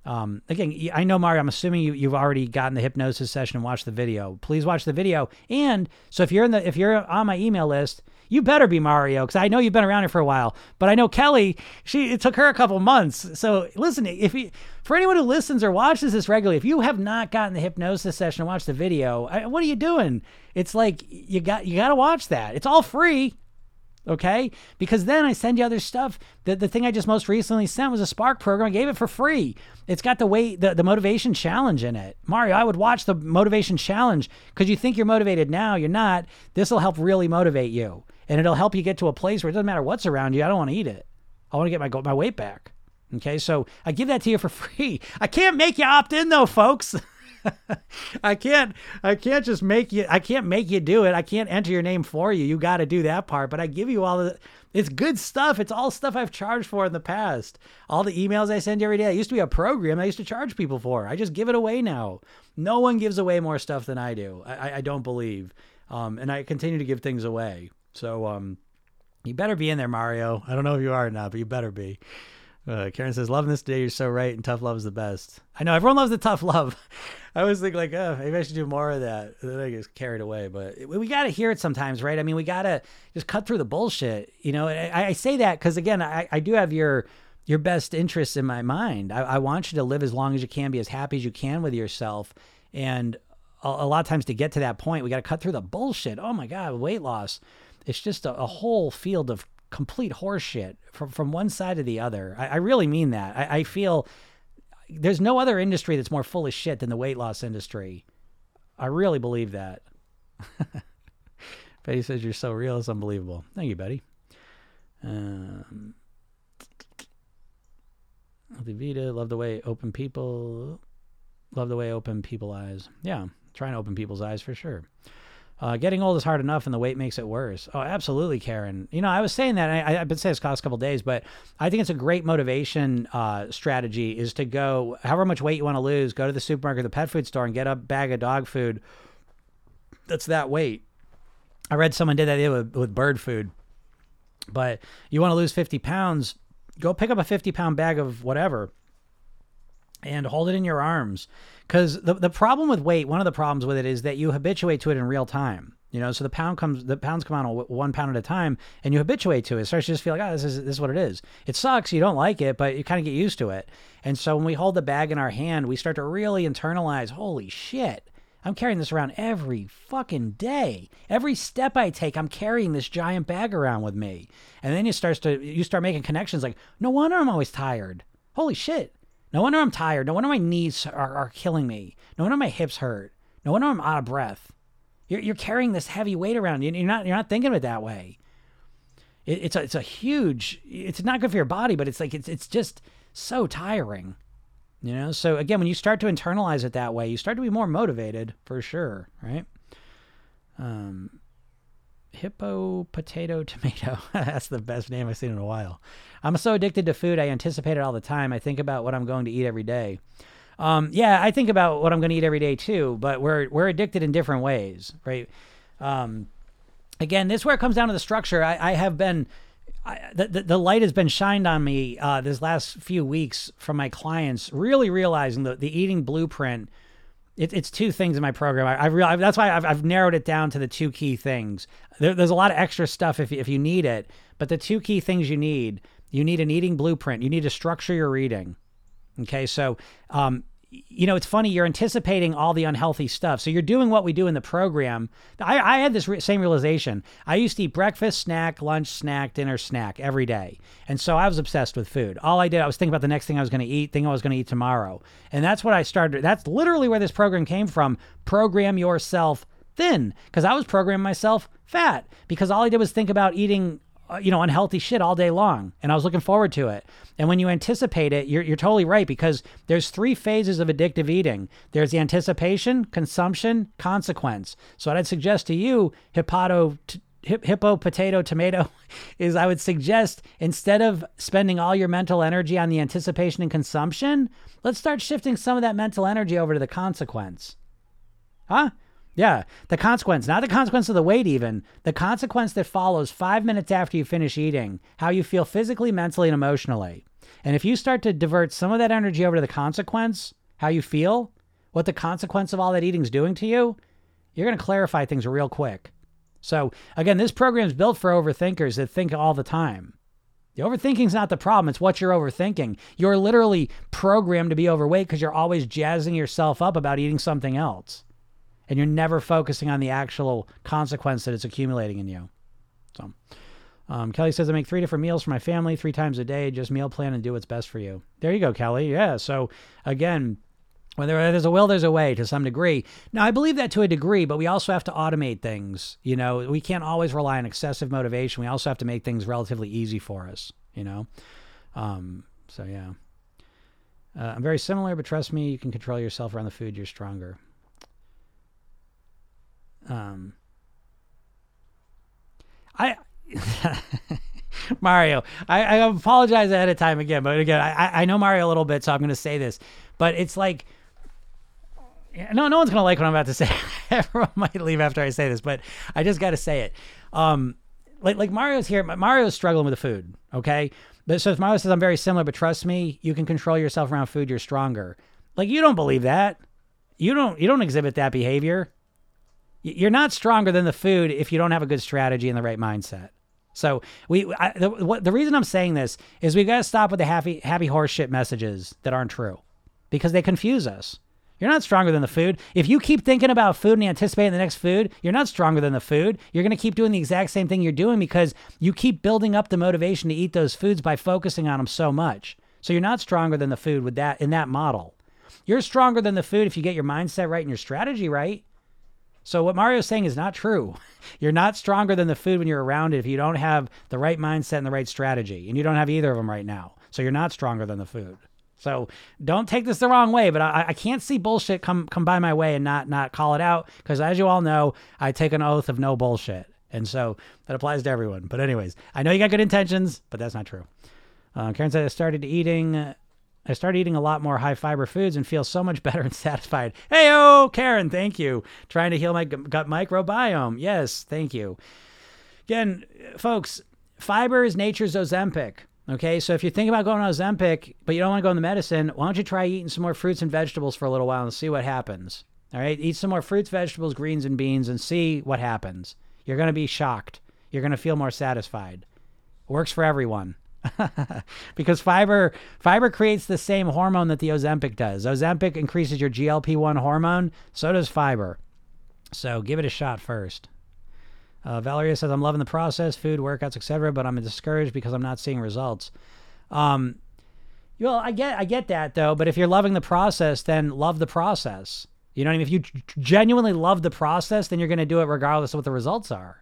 I know, Mario, I'm assuming you've already gotten the hypnosis session and watched the video. Please watch the video. And so if you're on my email list, you better be, Mario, because I know you've been around here for a while. But I know Kelly, it took her a couple months. So listen, for anyone who listens or watches this regularly, if you have not gotten the hypnosis session and watched the video, what are you doing? It's like you got to watch that. It's all free. Okay? Because then I send you other stuff. The thing I just most recently sent was a Spark program. I gave it for free. It's got the motivation challenge in it. Mario, I would watch the motivation challenge because you think you're motivated now. You're not. This will help really motivate you. And it'll help you get to a place where it doesn't matter what's around you. I don't want to eat it. I want to get my weight back. Okay? So I give that to you for free. I can't make you opt in though, folks. I can't just make you, I can't make you do it. I can't enter your name for you. You got to do that part, but I give you it's good stuff. It's all stuff I've charged for in the past. All the emails I send you every day. It used to be a program I used to charge people for. I just give it away now. No one gives away more stuff than I do. I don't believe. And I continue to give things away. So, you better be in there, Mario. I don't know if you are or not, but you better be. Karen says, loving this day. You're so right. And tough love is the best. I know everyone loves the tough love. I always think like, oh, maybe I should do more of that. And then I get carried away, but we got to hear it sometimes, right? I mean, we got to just cut through the bullshit, you know? I say that because again, I do have your best interests in my mind. I want you to live as long as you can, be as happy as you can with yourself. And a lot of times to get to that point, we got to cut through the bullshit. Oh my God, weight loss. It's just a whole field of complete horseshit from one side to the other. I really mean that. I feel there's no other industry that's more full of shit than the weight loss industry. I really believe that. Betty says you're so real. It's unbelievable. Thank you, Betty. Vita, love the way open people eyes. Yeah, trying to open people's eyes for sure. Getting old is hard enough and the weight makes it worse. Oh, absolutely, Karen. You know, I was saying that, and I've been saying this the last couple of days, but I think it's a great motivation strategy is to go, however much weight you want to lose, go to the supermarket, the pet food store, and get a bag of dog food that's that weight. I read someone did that with bird food. But you want to lose 50 pounds, go pick up a 50-pound bag of whatever and hold it in your arms. Because the problem with weight, one of the problems with it is that you habituate to it in real time. You know, so the pounds come on 1 pound at a time, and you habituate to it. It starts to just feel like, oh, this is what it is. It sucks. You don't like it, but you kind of get used to it. And so when we hold the bag in our hand, we start to really internalize, holy shit, I'm carrying this around every fucking day. Every step I take, I'm carrying this giant bag around with me. And then you start making connections like, no wonder I'm always tired. Holy shit. No wonder I'm tired. No wonder my knees are killing me. No wonder my hips hurt. No wonder I'm out of breath. You're carrying this heavy weight around. You're not thinking of it that way. It's a huge. It's not good for your body, but it's like it's just so tiring. You know. So again, when you start to internalize it that way, you start to be more motivated for sure, right? Hippo potato tomato. That's the best name I've seen in a while. I'm so addicted to food. I anticipate it all the time. I think about what I'm going to eat every day. Yeah, I think about what I'm going to eat every day too, but we're addicted in different ways, right? Again, this is where it comes down to the structure. The light has been shined on me this last few weeks from my clients, really realizing the eating blueprint. It's two things in my program. That's why I've narrowed it down to the two key things. There's a lot of extra stuff if you need it, but the two key things you need an eating blueprint. You need to structure your eating. Okay, so you know, it's funny, you're anticipating all the unhealthy stuff. So you're doing what we do in the program. I had this same realization. I used to eat breakfast, snack, lunch, snack, dinner, snack every day. And so I was obsessed with food. All I did, I was thinking about the next thing I was going to eat, thing I was going to eat tomorrow. And that's what I started. That's literally where this program came from. Program yourself thin. Because I was programming myself fat. Because all I did was think about eating unhealthy shit all day long. And I was looking forward to it. And when you anticipate it, you're totally right, because there's 3 phases of addictive eating. There's the anticipation, consumption, consequence. So what I'd suggest to you, hippo potato tomato, is I would suggest, instead of spending all your mental energy on the anticipation and consumption, let's start shifting some of that mental energy over to the consequence. Huh? Yeah, the consequence, not the consequence of the weight even, the consequence that follows 5 minutes after you finish eating, how you feel physically, mentally, and emotionally. And if you start to divert some of that energy over to the consequence, how you feel, what the consequence of all that eating is doing to you, you're going to clarify things real quick. So again, this program is built for overthinkers that think all the time. The overthinking is not the problem. It's what you're overthinking. You're literally programmed to be overweight because you're always jazzing yourself up about eating something else. And you're never focusing on the actual consequence that it's accumulating in you. So, Kelly says, I make 3 different meals for my family 3 times a day. Just meal plan and do what's best for you. There you go, Kelly. Yeah. So again, when there's a will, there's a way to some degree. Now, I believe that to a degree, but we also have to automate things. You know, we can't always rely on excessive motivation. We also have to make things relatively easy for us, you know? So, yeah. I'm very similar, but trust me, you can control yourself around the food. You're stronger. Mario, I apologize ahead of time again, but again, I know Mario a little bit, so I'm going to say this, but it's like, no one's going to like what I'm about to say. Everyone might leave after I say this, but I just got to say it. Like Mario's here. Mario's struggling with the food. Okay. But so if Mario says, I'm very similar, but trust me, you can control yourself around food. You're stronger. Like, you don't believe that. You don't exhibit that behavior. You're not stronger than the food if you don't have a good strategy and the right mindset. So the reason I'm saying this is we've got to stop with the happy horseshit messages that aren't true, because they confuse us. You're not stronger than the food. If you keep thinking about food and anticipating the next food, you're not stronger than the food. You're going to keep doing the exact same thing you're doing because you keep building up the motivation to eat those foods by focusing on them so much. So you're not stronger than the food with that in that model. You're stronger than the food if you get your mindset right and your strategy right. So what Mario's saying is not true. You're not stronger than the food when you're around it if you don't have the right mindset and the right strategy. And you don't have either of them right now. So you're not stronger than the food. So don't take this the wrong way, but I can't see bullshit come by my way and not call it out, because as you all know, I take an oath of no bullshit. And so that applies to everyone. But anyways, I know you got good intentions, but that's not true. Karen said, I started eating a lot more high fiber foods and feel so much better and satisfied. Hey-oh, Karen, thank you. Trying to heal my gut microbiome. Yes, thank you. Again, folks, fiber is nature's Ozempic. Okay, so if you think about going on Ozempic, but you don't want to go on the medicine, why don't you try eating some more fruits and vegetables for a little while and see what happens? All right, eat some more fruits, vegetables, greens, and beans and see what happens. You're going to be shocked. You're going to feel more satisfied. Works for everyone. Because fiber creates the same hormone that the Ozempic does. Ozempic increases your GLP-1 hormone. So does fiber. So give it a shot first. Valeria says, I'm loving the process, food, workouts, etc., but I'm discouraged because I'm not seeing results. Well, I get that though, but if you're loving the process, then love the process. You know what I mean? If you genuinely love the process, then you're going to do it regardless of what the results are.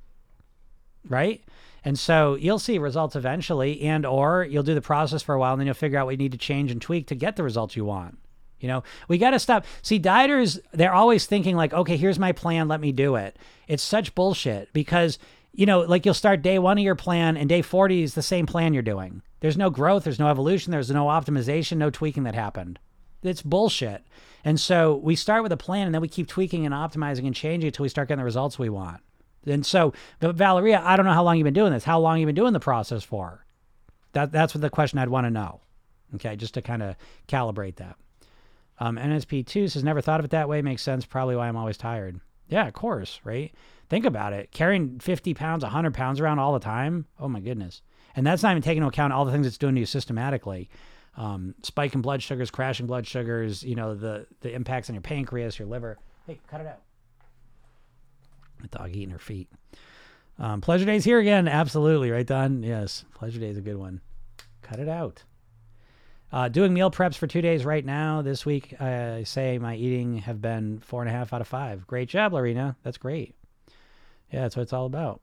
Right? And so you'll see results eventually, and or you'll do the process for a while, and then you'll figure out what you need to change and tweak to get the results you want. You know, we got to stop. See, dieters, they're always thinking like, okay, here's my plan, let me do it. It's such bullshit because, you know, like you'll start day 1 of your plan and day 40 is the same plan you're doing. There's no growth, there's no evolution, there's no optimization, no tweaking that happened. It's bullshit. And so we start with a plan and then we keep tweaking and optimizing and changing until we start getting the results we want. And so, but Valeria, I don't know how long you've been doing this. How long you've been doing the process for? That's what the question I'd want to know. Okay, just to kind of calibrate that. NSP2 says, never thought of it that way. Makes sense. Probably why I'm always tired. Yeah, of course, right? Think about it. Carrying 50 pounds, 100 pounds around all the time. Oh, my goodness. And that's not even taking into account all the things it's doing to you systematically. Spiking blood sugars, crashing blood sugars, you know, the impacts on your pancreas, your liver. Hey, cut it out. The dog eating her feet. Pleasure Day's here again. Absolutely. Right, Don? Yes. Pleasure Day is a good one. Cut it out. Doing meal preps for 2 days right now. This week, I say my eating have been 4.5 out of 5. Great job, Lorena. That's great. Yeah, that's what it's all about.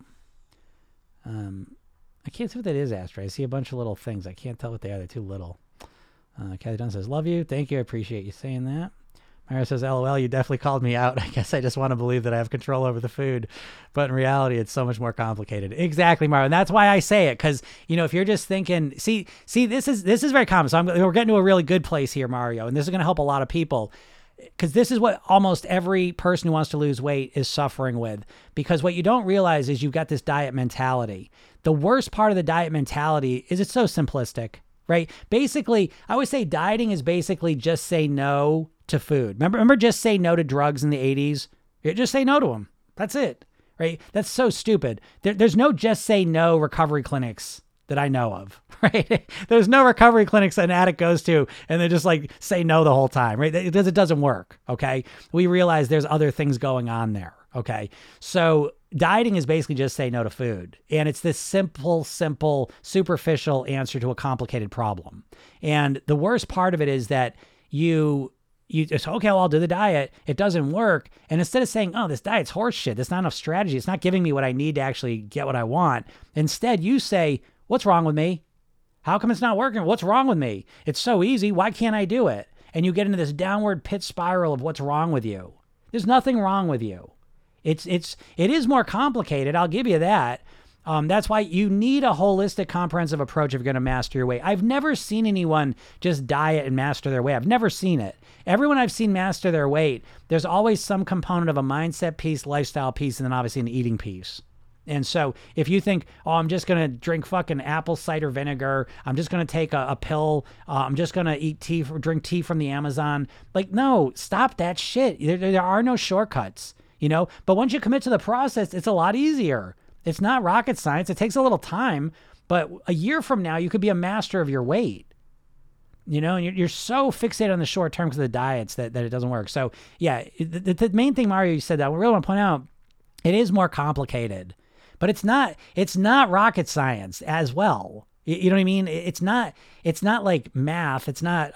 I can't see what that is, Astra. I see a bunch of little things. I can't tell what they are. They're too little. Kathy Dunn says, love you. Thank you. I appreciate you saying that. Myra says, LOL, you definitely called me out. I guess I just want to believe that I have control over the food. But in reality, it's so much more complicated. Exactly, Myra. And that's why I say it. Because, you know, if you're just thinking, see, this is very common. So we're getting to a really good place here, Mario. And this is going to help a lot of people. Because this is what almost every person who wants to lose weight is suffering with. Because what you don't realize is you've got this diet mentality. The worst part of the diet mentality is it's so simplistic, right? Basically, I always say dieting is basically just say no to food. Remember just say no to drugs in the 80s? Just say no to them. That's it, right? That's so stupid. There's no just say no recovery clinics that I know of, right? There's no recovery clinics an addict goes to and they just like say no the whole time, right? It doesn't work, okay? We realize there's other things going on there, okay? So dieting is basically just say no to food. And it's this simple, superficial answer to a complicated problem. And the worst part of it is that you just, okay, well, I'll do the diet. It doesn't work. And instead of saying, oh, this diet's horse shit, there's not enough strategy, it's not giving me what I need to actually get what I want. Instead, you say, what's wrong with me? How come it's not working? What's wrong with me? It's so easy. Why can't I do it? And you get into this downward pit spiral of what's wrong with you. There's nothing wrong with you. It is more complicated. I'll give you that. That's why you need a holistic, comprehensive approach if you're going to master your weight. I've never seen anyone just diet and master their weight. I've never seen it. Everyone I've seen master their weight, there's always some component of a mindset piece, lifestyle piece, and then obviously an eating piece. And so if you think, oh, I'm just going to drink fucking apple cider vinegar, I'm just going to take a pill, I'm just going to eat tea, drink tea from the Amazon. Like, no, stop that shit. There are no shortcuts, but once you commit to the process, it's a lot easier. It's not rocket science. It takes a little time, but a year from now, you could be a master of your weight. And you're so fixated on the short term because of the diets that it doesn't work. So yeah, the main thing, Mario, you said that I really want to point out, it is more complicated. But it's not rocket science as well. You know what I mean? It's not like math. It's not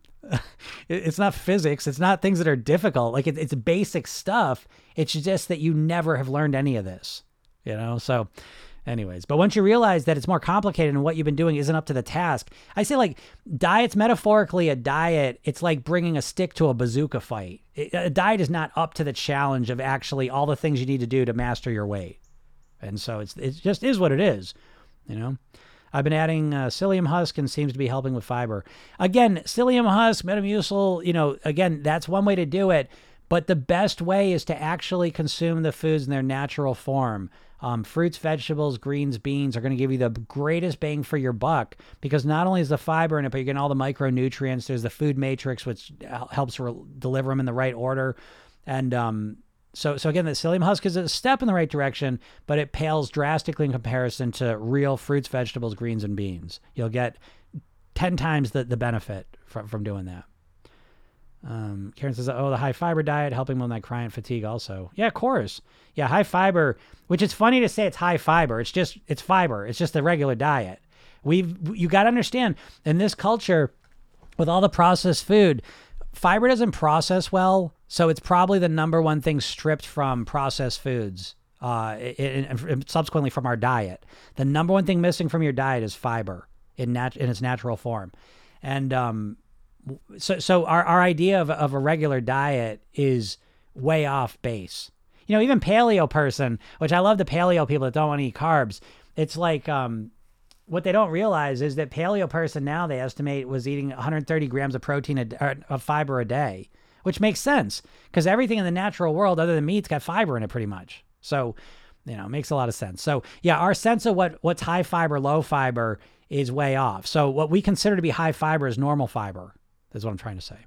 it's not physics. It's not things that are difficult. Like it's basic stuff. It's just that you never have learned any of this, So anyways, but once you realize that it's more complicated and what you've been doing isn't up to the task, I say like diets, metaphorically, a diet, it's like bringing a stick to a bazooka fight. A diet is not up to the challenge of actually all the things you need to do to master your weight. And so it just is what it is, I've been adding psyllium husk and seems to be helping with fiber. Again, psyllium husk, Metamucil, again, that's one way to do it. But the best way is to actually consume the foods in their natural form. Fruits, vegetables, greens, beans are going to give you the greatest bang for your buck because not only is the fiber in it, but you're getting all the micronutrients. There's the food matrix, which helps deliver them in the right order. And So again, the psyllium husk is a step in the right direction, but it pales drastically in comparison to real fruits, vegetables, greens, and beans. You'll get 10 times the benefit from doing that. Karen says, the high fiber diet helping with my chronic fatigue also. Yeah, of course. Yeah, high fiber, which is funny to say it's high fiber. It's fiber. It's just the regular diet. You got to understand, in this culture, with all the processed food, fiber doesn't process well, so it's probably the number one thing stripped from processed foods, and subsequently from our diet. The number one thing missing from your diet is fiber in its natural form. And so our idea of a regular diet is way off base. Even paleo person, which I love the paleo people that don't want to eat carbs, it's like what they don't realize is that paleo person now, they estimate, was eating 130 grams of protein of fiber a day, which makes sense because everything in the natural world other than meat's got fiber in it pretty much. So, it makes a lot of sense. So yeah, our sense of what's high fiber, low fiber is way off. So what we consider to be high fiber is normal fiber. That's what I'm trying to say.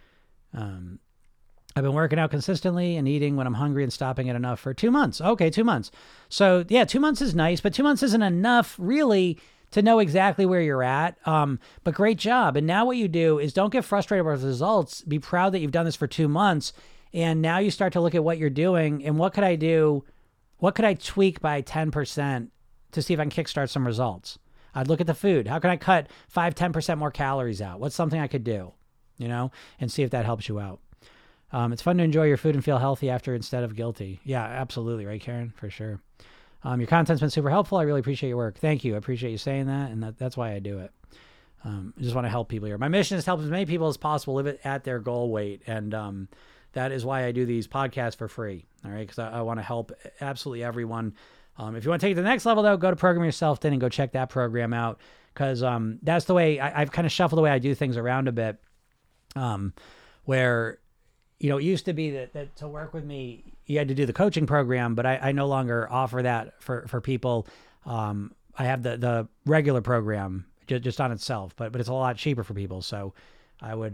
I've been working out consistently and eating when I'm hungry and stopping at enough for 2 months. Okay, 2 months. So yeah, 2 months is nice, but 2 months isn't enough really to know exactly where you're at. But great job. And now what you do is don't get frustrated with the results. Be proud that you've done this for 2 months. And now you start to look at what you're doing and what could I do? What could I tweak by 10% to see if I can kickstart some results? I'd look at the food. How can I cut 5-10% more calories out? What's something I could do, and see if that helps you out. It's fun to enjoy your food and feel healthy after instead of guilty. Yeah, absolutely. Right, Karen? For sure. Your content's been super helpful. I really appreciate your work. Thank you. I appreciate you saying that. And that's why I do it. I just want to help people here. My mission is to help as many people as possible live it at their goal weight. And that is why I do these podcasts for free. All right. Because I want to help absolutely everyone. If you want to take it to the next level, though, go to Program Yourself Thin and go check that program out. Because that's the way I've kind of shuffled the way I do things around a bit. Where, it used to be that to work with me, you had to do the coaching program, but I no longer offer that for people. I have the regular program just on itself, but it's a lot cheaper for people. So I would,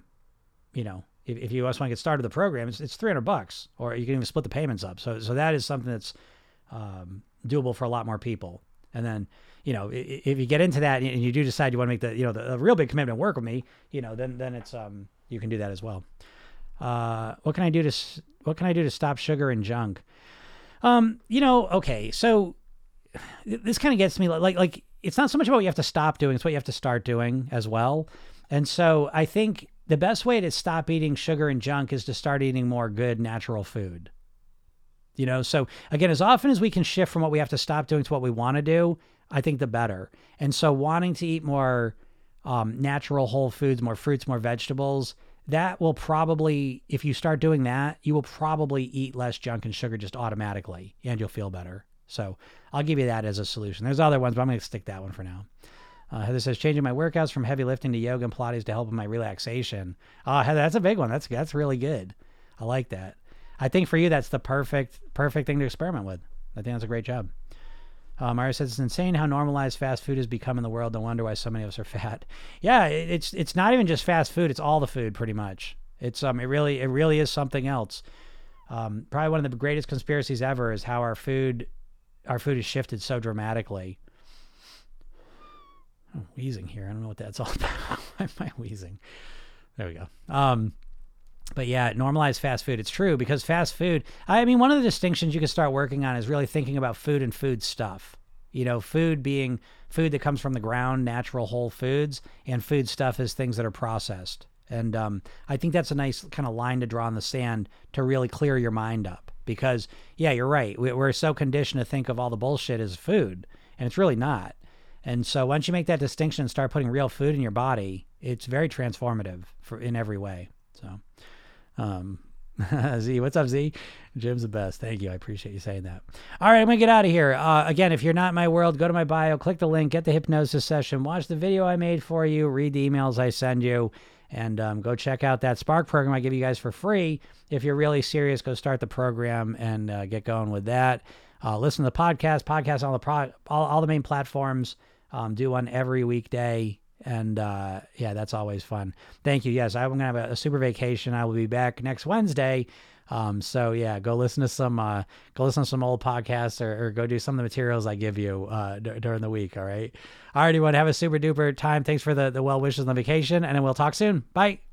if you just want to get started with the program, it's $300, or you can even split the payments up. So that is something that's doable for a lot more people. And then, if you get into that and you do decide you want to make the real big commitment and work with me, then it's, you can do that as well. What can I do to stop sugar and junk? Okay, so this kind of gets me like it's not so much about what you have to stop doing, it's what you have to start doing as well. And so I think the best way to stop eating sugar and junk is to start eating more good natural food. So again, as often as we can shift from what we have to stop doing to what we want to do, I think the better. And so wanting to eat more natural whole foods, more fruits, more vegetables, that will probably, if you start doing that, you will probably eat less junk and sugar just automatically, and you'll feel better. So I'll give you that as a solution. There's other ones, but I'm going to stick that one for now. Heather says, changing my workouts from heavy lifting to yoga and Pilates to help with my relaxation. Heather, that's a big one. That's really good. I like that. I think for you, that's the perfect thing to experiment with. I think that's a great job. Mario says, it's insane how normalized fast food has become in the world. No wonder why so many of us are fat. Yeah, it's not even just fast food. It's all the food pretty much. It really is something else. Probably one of the greatest conspiracies ever is how our food has shifted so dramatically. I'm wheezing here. I don't know what that's all about. Why am I wheezing? There we go. But yeah, normalize fast food. It's true because fast food, I mean, one of the distinctions you can start working on is really thinking about food and food stuff. Food being food that comes from the ground, natural whole foods, and food stuff is things that are processed. And I think that's a nice kind of line to draw in the sand to really clear your mind up because, yeah, you're right. We're so conditioned to think of all the bullshit as food, and it's really not. And so once you make that distinction and start putting real food in your body, it's very transformative in every way. So. Z, what's up, Z? Jim's the best. Thank you. I appreciate you saying that. All right, I'm going to get out of here. Again, if you're not in my world, go to my bio, click the link, get the hypnosis session, watch the video I made for you, read the emails I send you, and go check out that Spark program I give you guys for free. If you're really serious, go start the program and get going with that. Listen to the podcast on all the main platforms. Do one every weekday. And yeah, that's always fun. Thank you. Yes, I'm going to have a super vacation. I will be back next Wednesday. So yeah, go listen to some old podcasts or go do some of the materials I give you during the week. All right. All right, everyone, have a super duper time. Thanks for the well wishes on the vacation, and then we'll talk soon. Bye.